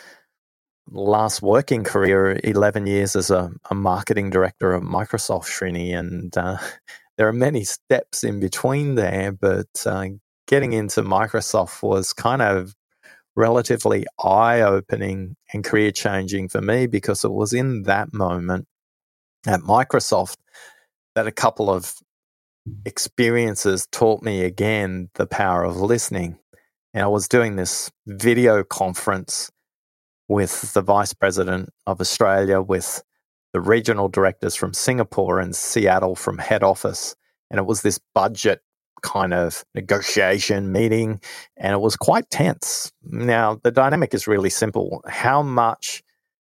last working career, 11 years as a marketing director at Microsoft, Srini. And there are many steps in between there, but getting into Microsoft was kind of relatively eye-opening and career-changing for me, because it was in that moment at Microsoft that a couple of experiences taught me again the power of listening. And I was doing this video conference with the Vice President of Australia, with the regional directors from Singapore and Seattle from head office. And it was this budget kind of negotiation meeting, and it was quite tense. Now, the dynamic is really simple. How much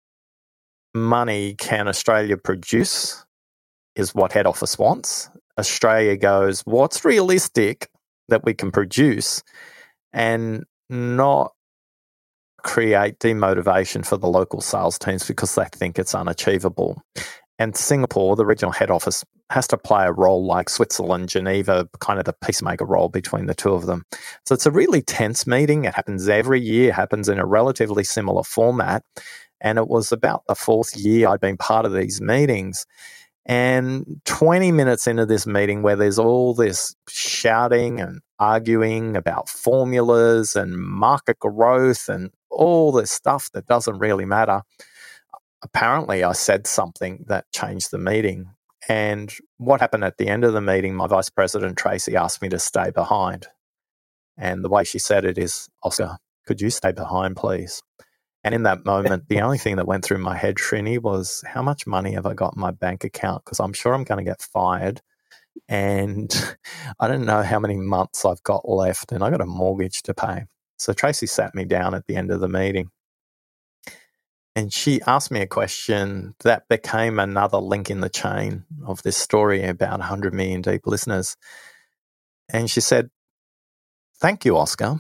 money can Australia produce is what head office wants. Australia goes, what's realistic that we can produce and not create demotivation for the local sales teams because they think it's unachievable. And Singapore, the regional head office, has to play a role like Switzerland, Geneva, kind of the peacemaker role between the two of them. So it's a really tense meeting. It happens every year, happens in a relatively similar format. And it was about the 4th year I'd been part of these meetings. And 20 minutes into this meeting where there's all this shouting and arguing about formulas and market growth and all this stuff that doesn't really matter, apparently I said something that changed the meeting. And what happened at the end of the meeting, my Vice President, Tracy, asked me to stay behind. And the way she said it is, Oscar, could you stay behind, please? And in that moment, the only thing that went through my head, Srini, was how much money have I got in my bank account? Because I'm sure I'm going to get fired. And I don't know how many months I've got left, and I got a mortgage to pay. So Tracy sat me down at the end of the meeting, and she asked me a question that became another link in the chain of this story about 100 million deep listeners. And she said, "Thank you, Oscar.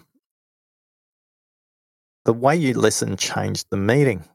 The way you listened changed the meeting.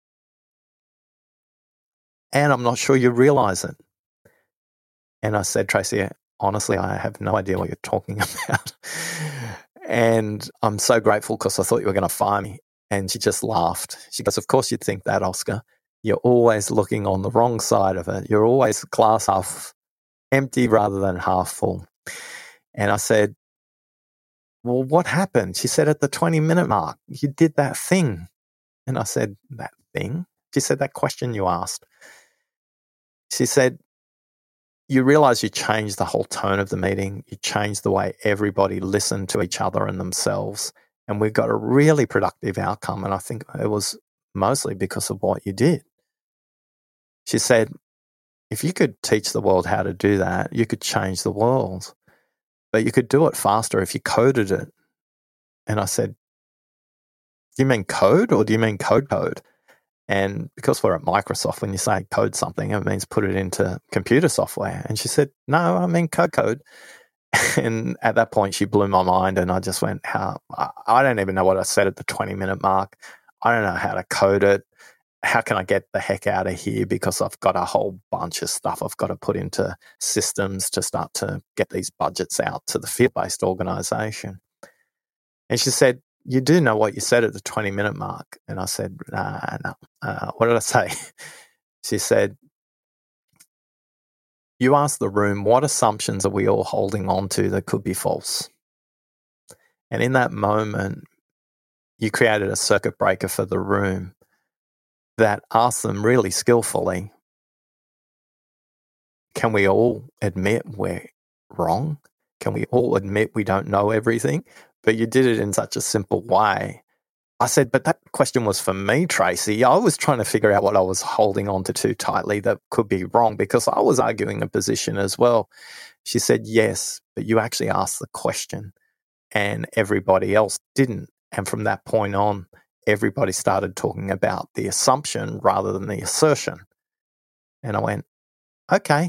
And I'm not sure you realize it." And I said, "Tracy, honestly, I have no idea what you're talking about." And I'm so grateful because I thought you were going to fire me. And she just laughed. She goes, "Of course you'd think that, Oscar. You're always looking on the wrong side of it. You're always glass half empty rather than half full." And I said, "Well, what happened?" She said, "At the 20-minute mark, you did that thing." And I said, "That thing?" She said, "That question you asked." She said, "You realize you changed the whole tone of the meeting. You changed the way everybody listened to each other and themselves. And we got a really productive outcome. And I think it was mostly because of what you did." She said, "If you could teach the world how to do that, you could change the world. But you could do it faster if you coded it." And I said, "Do you mean code or do you mean code?" And because we're at Microsoft, when you say code something, it means put it into computer software. And she said, "No, I mean code." And at that point, she blew my mind. And I just went, I don't even know what I said at the 20-minute mark. I don't know how to code it. How can I get the heck out of here? Because I've got a whole bunch of stuff I've got to put into systems to start to get these budgets out to the field-based organization. And she said, "You do know what you said at the 20-minute mark." And I said, no. What did I say? She said, "You asked the room, what assumptions are we all holding on to that could be false?" And in that moment, you created a circuit breaker for the room that asked them really skillfully, can we all admit we're wrong? Can we all admit we don't know everything? But you did it in such a simple way. I said, "But that question was for me, Tracy. I was trying to figure out what I was holding on to too tightly that could be wrong because I was arguing a position as well." She said, "Yes, but you actually asked the question and everybody else didn't." And from that point on, everybody started talking about the assumption rather than the assertion. And I went, okay.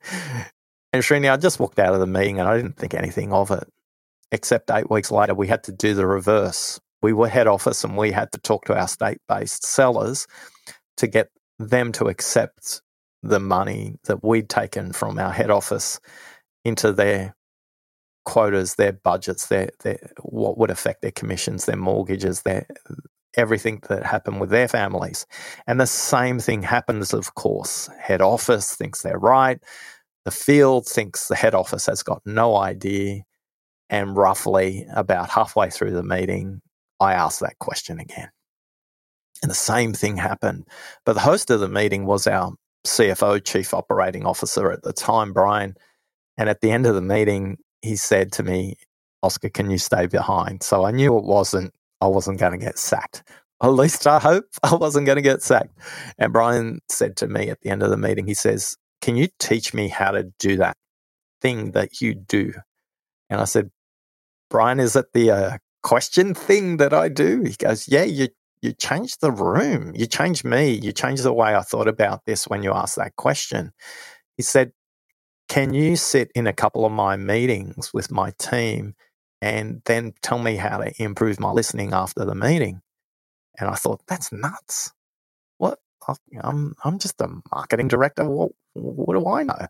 And Srini, I just walked out of the meeting and I didn't think anything of it, except 8 weeks later, we had to do the reverse. We were head office and we had to talk to our state-based sellers to get them to accept the money that we'd taken from our head office into their quotas, their budgets, their what would affect their commissions, their mortgages, their everything that happened with their families. And the same thing happens, of course. Head office thinks they're right. The field thinks the head office has got no idea. And roughly about halfway through the meeting, I asked that question again. And the same thing happened. But the host of the meeting was our CFO, Chief Operating Officer at the time, Brian. And at the end of the meeting, he said to me, "Oscar, can you stay behind?" So I knew I wasn't going to get sacked. At least I hope I wasn't going to get sacked. And Brian said to me at the end of the meeting, he says, "Can you teach me how to do that thing that you do?" And I said, "Brian, is it the question thing that I do?" He goes, "Yeah, you changed the room. You changed me. You changed the way I thought about this when you asked that question." He said, "Can you sit in a couple of my meetings with my team and then tell me how to improve my listening after the meeting?" And I thought, that's nuts. What? I'm just a marketing director. What do I know?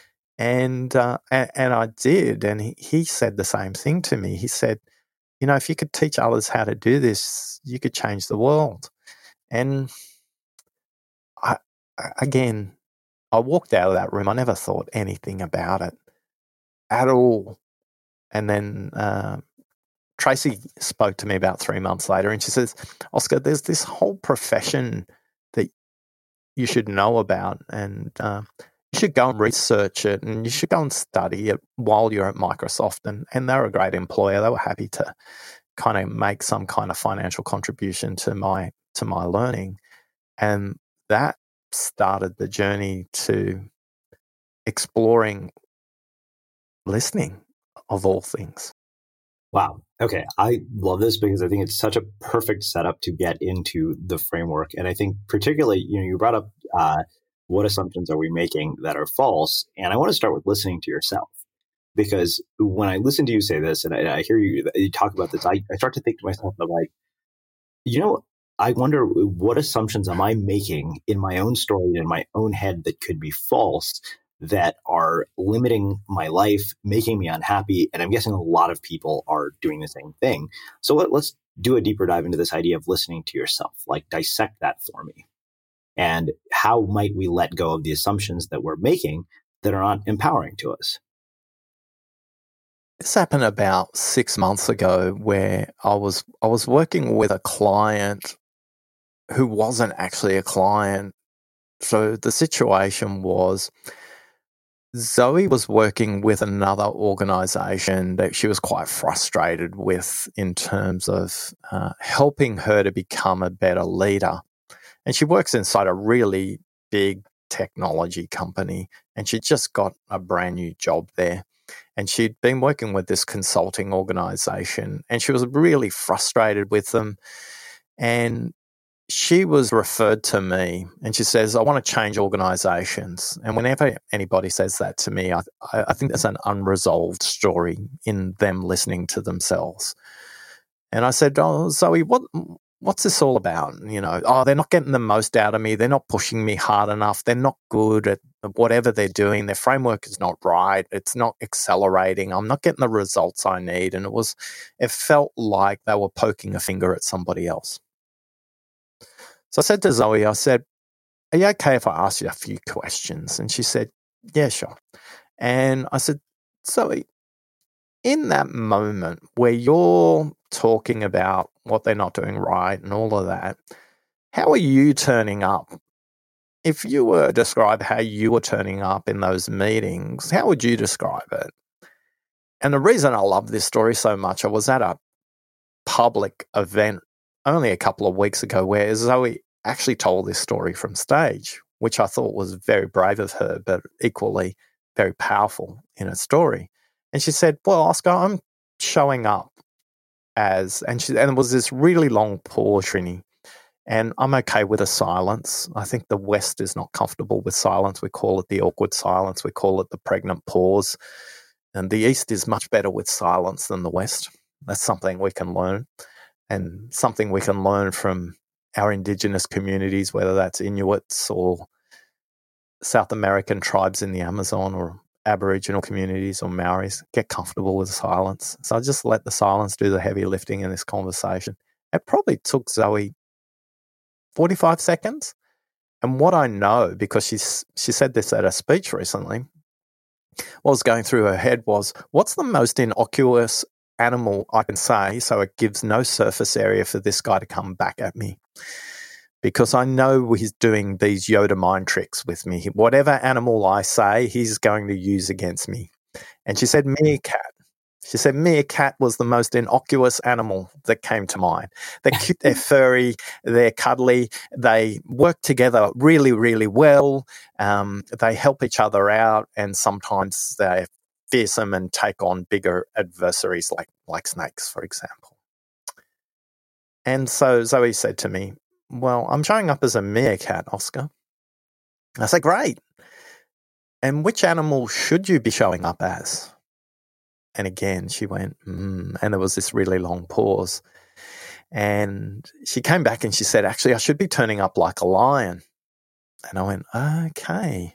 And I did. And he said the same thing to me. He said, if you could teach others how to do this, you could change the world. And again, I walked out of that room. I never thought anything about it at all. And then Tracy spoke to me about 3 months later, and she says, Oscar, there's this whole profession that you should know about, and you should go and research it, and you should go and study it while you're at Microsoft. And they're a great employer. They were happy to kind of make some kind of financial contribution to my learning. And that started the journey to exploring listening, of all things. Wow. Okay. I love this because I think it's such a perfect setup to get into the framework. And I think particularly, you brought up what assumptions are we making that are false? And I want to start with listening to yourself, because when I listen to you say this and I hear you talk about this, I start to think to myself, I'm like, I wonder what assumptions am I making in my own story, in my own head, that could be false, that are limiting my life, making me unhappy. And I'm guessing a lot of people are doing the same thing. So let's do a deeper dive into this idea of listening to yourself, like dissect that for me. And how might we let go of the assumptions that we're making that are not empowering to us? This happened about 6 months ago, where I was working with a client who wasn't actually a client. So the situation was, Zoe was working with another organization that she was quite frustrated with in terms of helping her to become a better leader. And she works inside a really big technology company, and she just got a brand new job there. And she'd been working with this consulting organization, and she was really frustrated with them. And she was referred to me, and she says, I want to change organizations. And whenever anybody says that to me, I think there's an unresolved story in them listening to themselves. And I said, oh, Zoe, what's this all about? They're not getting the most out of me. They're not pushing me hard enough. They're not good at whatever they're doing. Their framework is not right. It's not accelerating. I'm not getting the results I need. And it felt like they were poking a finger at somebody else. So I said to Zoe, are you okay if I ask you a few questions? And she said, yeah, sure. And I said, Zoe, in that moment where you're talking about what they're not doing right and all of that, how are you turning up? If you were to describe how you were turning up in those meetings, how would you describe it? And the reason I love this story so much, I was at a public event only a couple of weeks ago where Zoe actually told this story from stage, which I thought was very brave of her, but equally very powerful in a story. And she said, well, Oscar, I'm showing up as, and it was this really long pause, Srini, and I'm okay with a silence. I think the West is not comfortable with silence. We call it the awkward silence. We call it the pregnant pause. And the East is much better with silence than the West. That's something we can learn, and something we can learn from our indigenous communities, whether that's Inuits or South American tribes in the Amazon or Aboriginal communities or Maoris. Get comfortable with silence. So I just let the silence do the heavy lifting in this conversation. It probably took Zoe 45 seconds. And what I know, because she said this at a speech recently, what was going through her head was, what's the most innocuous animal I can say so it gives no surface area for this guy to come back at me? Because I know he's doing these Yoda mind tricks with me. Whatever animal I say, he's going to use against me. And she said meerkat. She said meerkat was the most innocuous animal that came to mind. They're cute, they're furry, they're cuddly, they work together really, really well. They help each other out, and sometimes they're fearsome and take on bigger adversaries like snakes, for example. And so Zoe said to me, well, I'm showing up as a meerkat, Oscar. I said, great. And which animal should you be showing up as? And again, she went, and there was this really long pause. And she came back and she said, actually, I should be turning up like a lion. And I went, okay.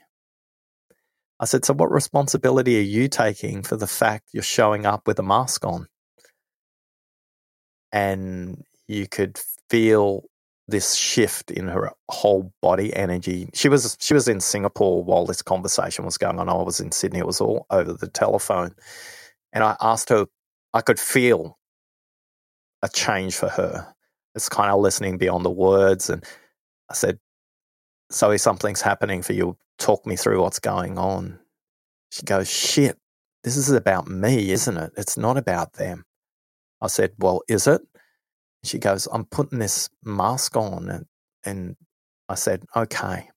I said, so what responsibility are you taking for the fact you're showing up with a mask on? And you could feel this shift in her whole body energy. She was in Singapore while this conversation was going on. I was in Sydney. It was all over the telephone. And I asked her, I could feel a change for her. It's kind of listening beyond the words. And I said, Zoe, something's happening for you. Talk me through what's going on. She goes, shit, this is about me, isn't it? It's not about them. I said, well, is it? She goes, I'm putting this mask on. And I said, okay.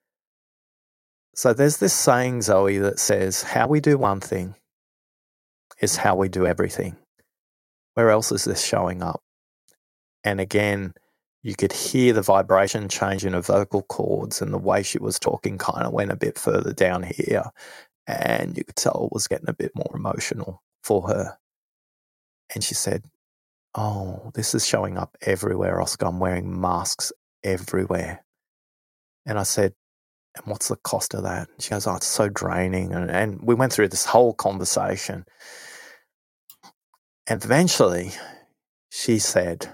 So there's this saying, Zoe, that says, how we do one thing is how we do everything. Where else is this showing up? And again, you could hear the vibration change in her vocal cords, and the way she was talking kind of went a bit further down here. And you could tell it was getting a bit more emotional for her. And she said, oh, this is showing up everywhere, Oscar. I'm wearing masks everywhere. And I said, and what's the cost of that? She goes, oh, it's so draining. And we went through this whole conversation. And eventually she said,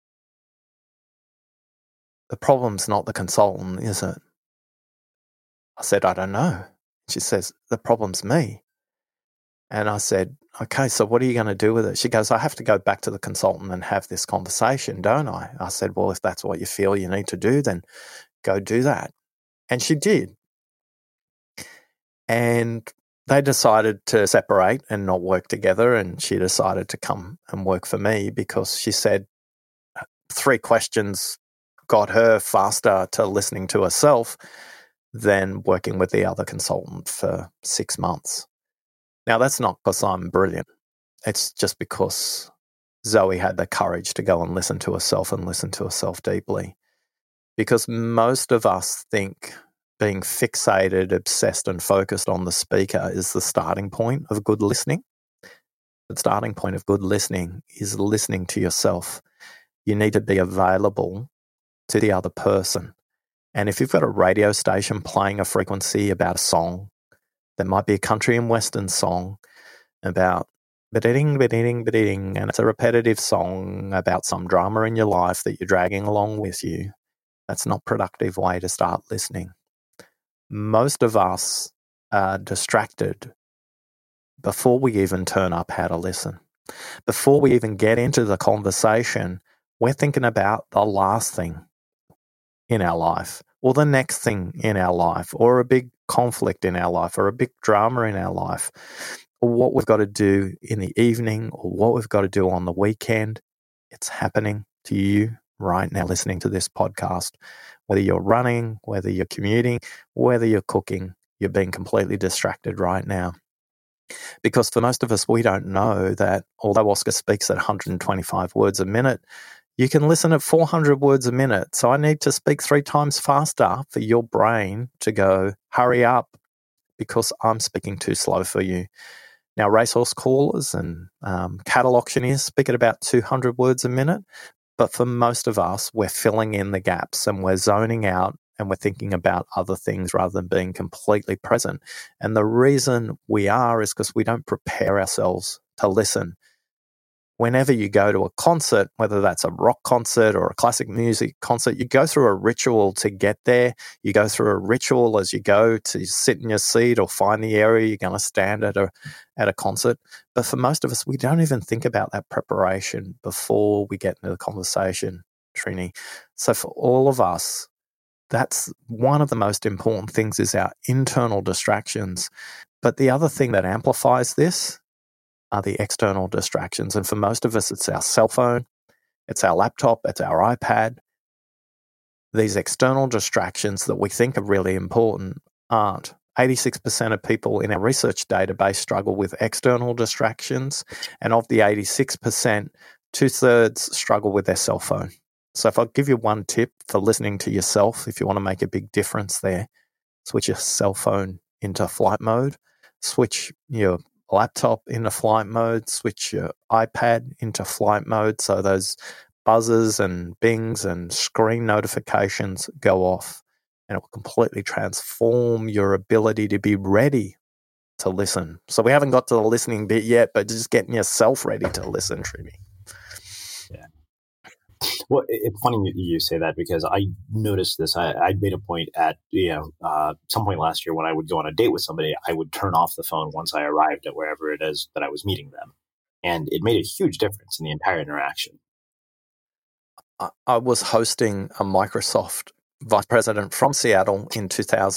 the problem's not the consultant, is it? I said, I don't know. She says, the problem's me. And I said, okay, so what are you going to do with it? She goes, I have to go back to the consultant and have this conversation, don't I? I said, well, if that's what you feel you need to do, then go do that. And she did. And they decided to separate and not work together, and she decided to come and work for me because she said 3 questions got her faster to listening to herself than working with the other consultant for 6 months. Now, that's not because I'm brilliant. It's just because Zoe had the courage to go and listen to herself and listen to herself deeply. Because most of us think being fixated, obsessed, and focused on the speaker is the starting point of good listening. The starting point of good listening is listening to yourself. You need to be available to the other person. And if you've got a radio station playing a frequency about a song, there might be a country and western song about ba-ding, ba-ding, ba-ding, and it's a repetitive song about some drama in your life that you're dragging along with you. That's not a productive way to start listening. Most of us are distracted before we even turn up how to listen. Before we even get into the conversation, we're thinking about the last thing in our life, or the next thing in our life, or a big conflict in our life, or a big drama in our life, or what we've got to do in the evening, or what we've got to do on the weekend. It's happening to you right now listening to this podcast. Whether you're running, whether you're commuting, whether you're cooking, you're being completely distracted right now. Because for most of us, we don't know that although Oscar speaks at 125 words a minute, you can listen at 400 words a minute. So I need to speak 3 times faster for your brain to go, hurry up, because I'm speaking too slow for you. Now, racehorse callers and cattle auctioneers speak at about 200 words a minute. But for most of us, we're filling in the gaps and we're zoning out and we're thinking about other things rather than being completely present. And the reason we are is because we don't prepare ourselves to listen. Whenever you go to a concert, whether that's a rock concert or a classic music concert, you go through a ritual to get there. You go through a ritual as you go to sit in your seat or find the area you're going to stand at a concert. But for most of us, we don't even think about that preparation before we get into the conversation, Trini. So for all of us, that's one of the most important things is our internal distractions. But the other thing that amplifies this are the external distractions. And for most of us, it's our cell phone, it's our laptop, it's our iPad. These external distractions that we think are really important aren't. 86% of people in our research database struggle with external distractions. And of the 86%, 2/3 struggle with their cell phone. So if I give you one tip for listening to yourself, if you want to make a big difference there, switch your cell phone into flight mode, switch your laptop into flight mode, switch your iPad into flight mode so those buzzers and bings and screen notifications go off, and it will completely transform your ability to be ready to listen. So we haven't got to the listening bit yet, but just getting yourself ready to listen, Trini. Yeah. Well, it's funny you say that because I noticed this. I made a point at some point last year when I would go on a date with somebody, I would turn off the phone once I arrived at wherever it is that I was meeting them, and it made a huge difference in the entire interaction. I was hosting a Microsoft vice president from Seattle in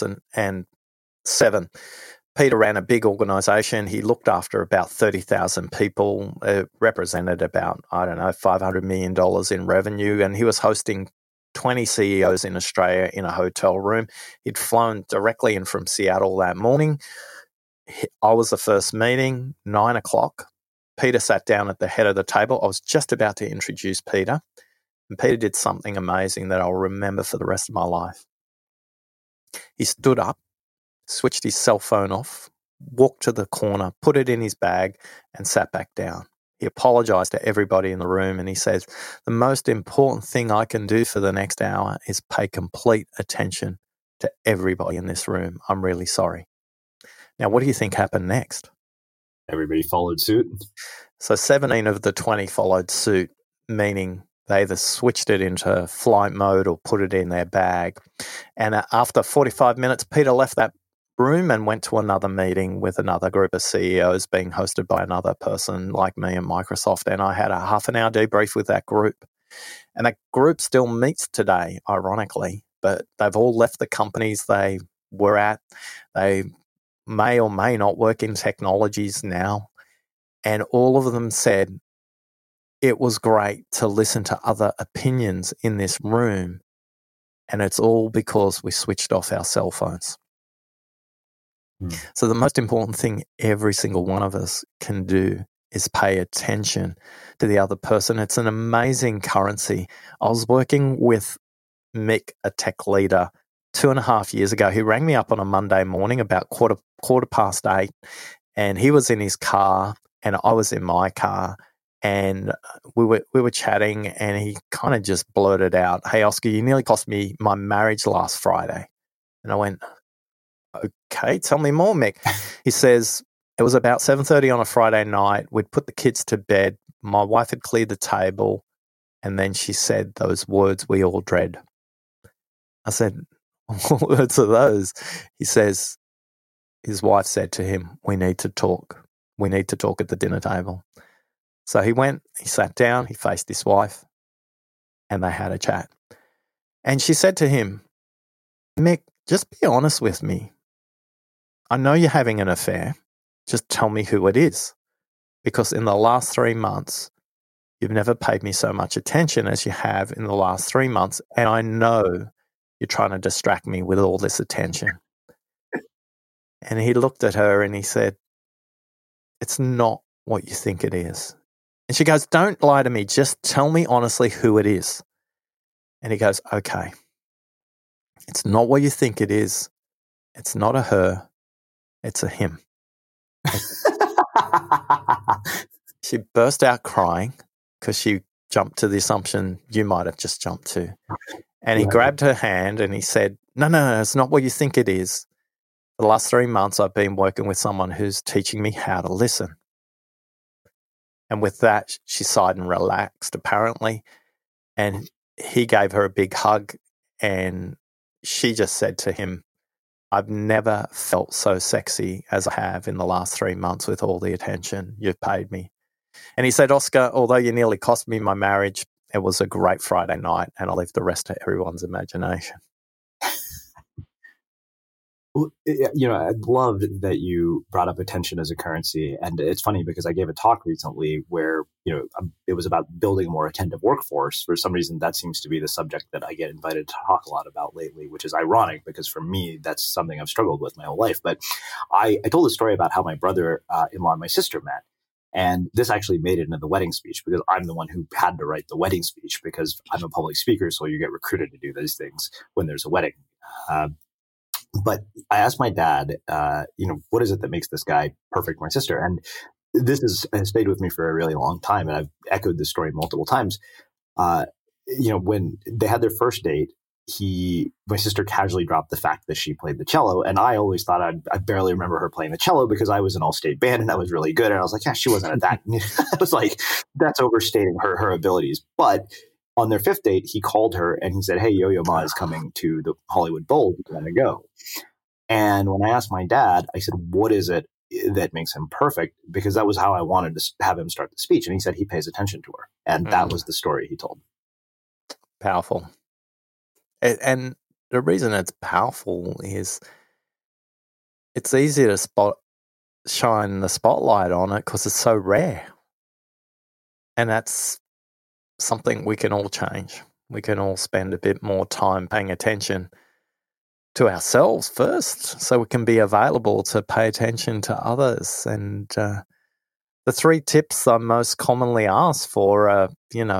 2007. Peter ran a big organization. He looked after about 30,000 people. It represented about, $500 million in revenue. And he was hosting 20 CEOs in Australia in a hotel room. He'd flown directly in from Seattle that morning. I was the first meeting, 9:00. Peter sat down at the head of the table. I was just about to introduce Peter. And Peter did something amazing that I'll remember for the rest of my life. He stood up, switched his cell phone off, walked to the corner, put it in his bag, and sat back down. He apologized to everybody in the room, and he says, the most important thing I can do for the next hour is pay complete attention to everybody in this room. I'm really sorry. Now, what do you think happened next? Everybody followed suit. So 17 of the 20 followed suit, meaning they either switched it into flight mode or put it in their bag. And after 45 minutes, Peter left that room and went to another meeting with another group of CEOs being hosted by another person like me at Microsoft. And I had a half an hour debrief with that group. And that group still meets today, ironically, but they've all left the companies they were at. They may or may not work in technologies now. And all of them said, it was great to listen to other opinions in this room, and it's all because we switched off our cell phones. So the most important thing every single one of us can do is pay attention to the other person. It's an amazing currency. I was working with Mick, a tech leader, 2.5 years ago. He rang me up on a Monday morning about quarter past 8, and he was in his car and I was in my car. And we were chatting, and he kind of just blurted out, "Hey, Oscar, you nearly cost me my marriage last Friday." And I went, "Okay, tell me more, Mick." He says, it was about 7:30 on a Friday night. We'd put the kids to bed. My wife had cleared the table, and then she said those words we all dread. I said, "What words are those?" He says, his wife said to him, "We need to talk. We need to talk at the dinner table." So he went, he sat down, he faced his wife, and they had a chat. And she said to him, "Mick, just be honest with me. I know you're having an affair. Just tell me who it is. Because in the last 3 months, you've never paid me so much attention as you have in the last 3 months. And I know you're trying to distract me with all this attention." And he looked at her and he said, "It's not what you think it is." And she goes, "Don't lie to me. Just tell me honestly who it is." And he goes, "Okay. It's not what you think it is. It's not a her. It's a him." She burst out crying because she jumped to the assumption you might have just jumped to. And he grabbed her hand and he said, No, it's not what you think it is. For the last 3 months, I've been working with someone who's teaching me how to listen. And with that, she sighed and relaxed, apparently. And he gave her a big hug, and she just said to him, "I've never felt so sexy as I have in the last 3 months with all the attention you've paid me." And he said, "Oscar, although you nearly cost me my marriage, it was a great Friday night, and I'll leave the rest to everyone's imagination." Well, I loved that you brought up attention as a currency. And it's funny because I gave a talk recently where, it was about building a more attentive workforce. For some reason, that seems to be the subject that I get invited to talk a lot about lately, which is ironic because for me, that's something I've struggled with my whole life. But I told a story about how my brother-in-law and my sister met. And this actually made it into the wedding speech because I'm the one who had to write the wedding speech because I'm a public speaker. So you get recruited to do these things when there's a wedding. But I asked my dad, what is it that makes this guy perfect for my sister? And this has stayed with me for a really long time. And I've echoed this story multiple times. When they had their first date, my sister casually dropped the fact that she played the cello. And I always thought I barely remember her playing the cello because I was an all-state band and I was really good. And I was like, yeah, she wasn't at that. I was like, that's overstating her abilities. But on their 5th date, he called her and he said, "Hey, Yo-Yo Ma is coming to the Hollywood Bowl. Do you want to go?" And when I asked my dad, I said, "What is it that makes him perfect?" Because that was how I wanted to have him start the speech. And he said he pays attention to her. And that was the story he told. Powerful. And the reason it's powerful is it's easy to shine the spotlight on it because it's so rare. And that's something we can all change. We can all spend a bit more time paying attention to ourselves first so we can be available to pay attention to others. And the 3 tips I'm most commonly asked for are,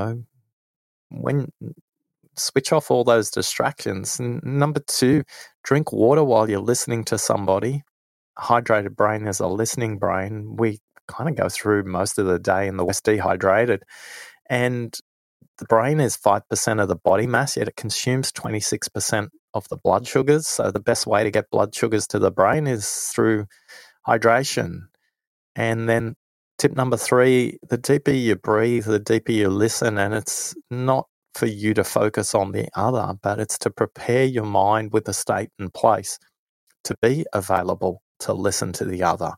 when switch off all those distractions. And number 2, drink water while you're listening to somebody. A hydrated brain is a listening brain. We kind of go through most of the day in the West dehydrated. And the brain is 5% of the body mass, yet it consumes 26% of the blood sugars. So the best way to get blood sugars to the brain is through hydration. And then tip number 3, the deeper you breathe, the deeper you listen. And it's not for you to focus on the other, but it's to prepare your mind with a state and place to be available to listen to the other.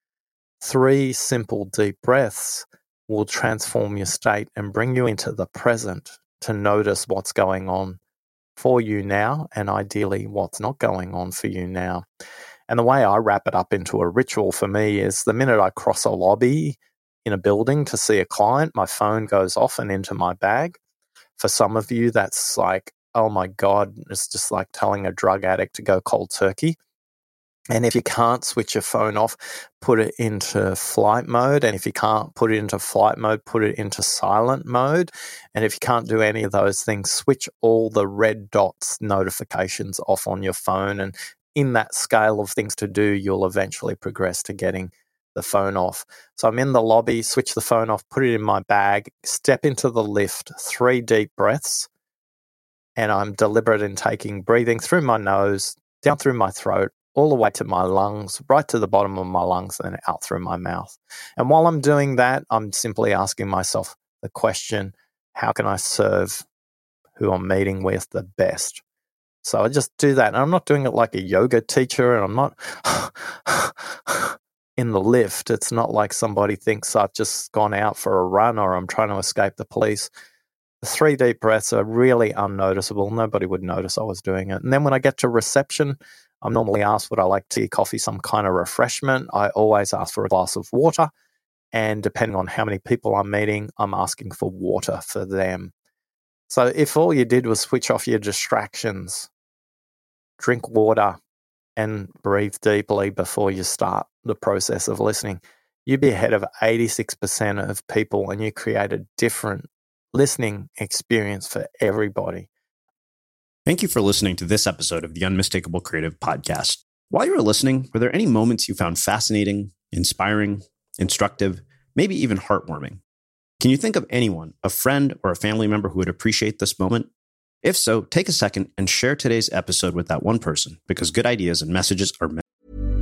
3 simple deep breaths will transform your state and bring you into the present to notice what's going on for you now and ideally what's not going on for you now. And the way I wrap it up into a ritual for me is the minute I cross a lobby in a building to see a client, my phone goes off and into my bag. For some of you, that's like, oh my God, it's just like telling a drug addict to go cold turkey. And if you can't switch your phone off, put it into flight mode. And if you can't put it into flight mode, put it into silent mode. And if you can't do any of those things, switch all the red dots notifications off on your phone. And in that scale of things to do, you'll eventually progress to getting the phone off. So I'm in the lobby, switch the phone off, put it in my bag, step into the lift, 3 deep breaths. And I'm deliberate in breathing through my nose, down through my throat, all the way to my lungs, right to the bottom of my lungs, and out through my mouth. And while I'm doing that, I'm simply asking myself the question, how can I serve who I'm meeting with the best? So I just do that. And I'm not doing it like a yoga teacher, and I'm not in the lift. It's not like somebody thinks I've just gone out for a run or I'm trying to escape the police. The 3 deep breaths are really unnoticeable. Nobody would notice I was doing it. And then when I get to reception, I'm normally asked would I like tea, coffee, some kind of refreshment. I always ask for a glass of water. And depending on how many people I'm meeting, I'm asking for water for them. So if all you did was switch off your distractions, drink water, and breathe deeply before you start the process of listening, you'd be ahead of 86% of people, and you create a different listening experience for everybody. Thank you for listening to this episode of the Unmistakable Creative Podcast. While you were listening, were there any moments you found fascinating, inspiring, instructive, maybe even heartwarming? Can you think of anyone, a friend or a family member who would appreciate this moment? If so, take a second and share today's episode with that one person, because good ideas and messages are meant.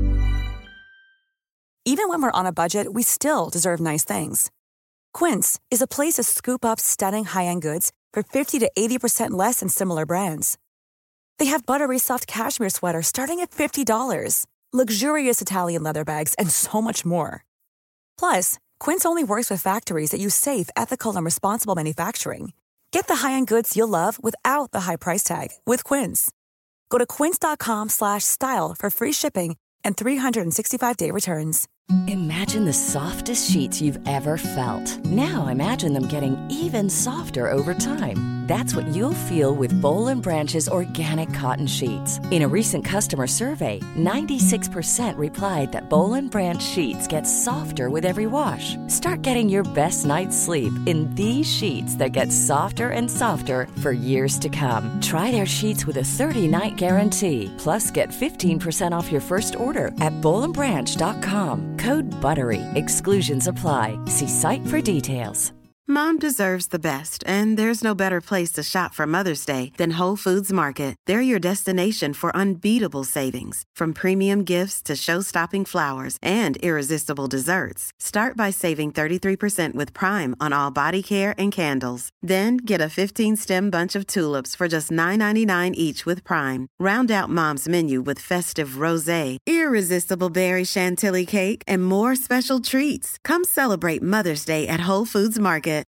Even when we're on a budget, we still deserve nice things. Quince is a place to scoop up stunning high-end goods for 50 to 80% less than similar brands. They have buttery soft cashmere sweaters starting at $50, luxurious Italian leather bags, and so much more. Plus, Quince only works with factories that use safe, ethical, and responsible manufacturing. Get the high-end goods you'll love without the high price tag with Quince. Go to quince.com/style for free shipping and 365-day returns. Imagine the softest sheets you've ever felt. Now imagine them getting even softer over time. That's what you'll feel with Boll & Branch's organic cotton sheets. In a recent customer survey, 96% replied that Boll & Branch sheets get softer with every wash. Start getting your best night's sleep in these sheets that get softer and softer for years to come. Try their sheets with a 30-night guarantee. Plus, get 15% off your first order at bollandbranch.com. Code BUTTERY. Exclusions apply. See site for details. Mom deserves the best, and there's no better place to shop for Mother's Day than Whole Foods Market. They're your destination for unbeatable savings, from premium gifts to show-stopping flowers and irresistible desserts. Start by saving 33% with Prime on all body care and candles. Then get a 15-stem bunch of tulips for just $9.99 each with Prime. Round out Mom's menu with festive rosé, irresistible berry chantilly cake, and more special treats. Come celebrate Mother's Day at Whole Foods Market.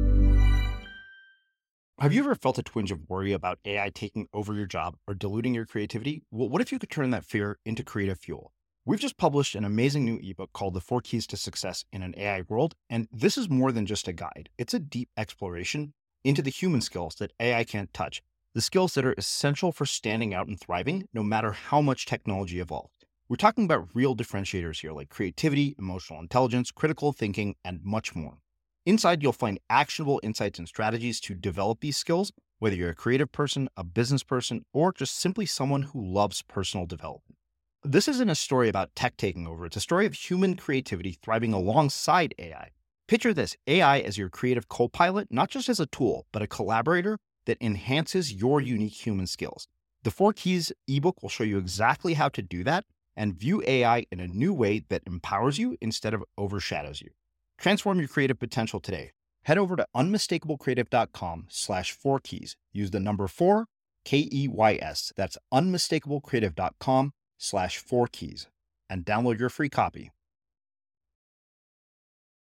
Have you ever felt a twinge of worry about AI taking over your job or diluting your creativity? Well, what if you could turn that fear into creative fuel? We've just published an amazing new ebook called The 4 Keys to Success in an AI World, and this is more than just a guide. It's a deep exploration into the human skills that AI can't touch, the skills that are essential for standing out and thriving, no matter how much technology evolved. We're talking about real differentiators here, like creativity, emotional intelligence, critical thinking, and much more. Inside, you'll find actionable insights and strategies to develop these skills, whether you're a creative person, a business person, or just simply someone who loves personal development. This isn't a story about tech taking over. It's a story of human creativity thriving alongside AI. Picture this, AI as your creative co-pilot, not just as a tool, but a collaborator that enhances your unique human skills. The 4 Keys ebook will show you exactly how to do that and view AI in a new way that empowers you instead of overshadows you. Transform your creative potential today. Head over to unmistakablecreative.com/4keys. Use the number 4, KEYS. That's unmistakablecreative.com/4keys and download your free copy.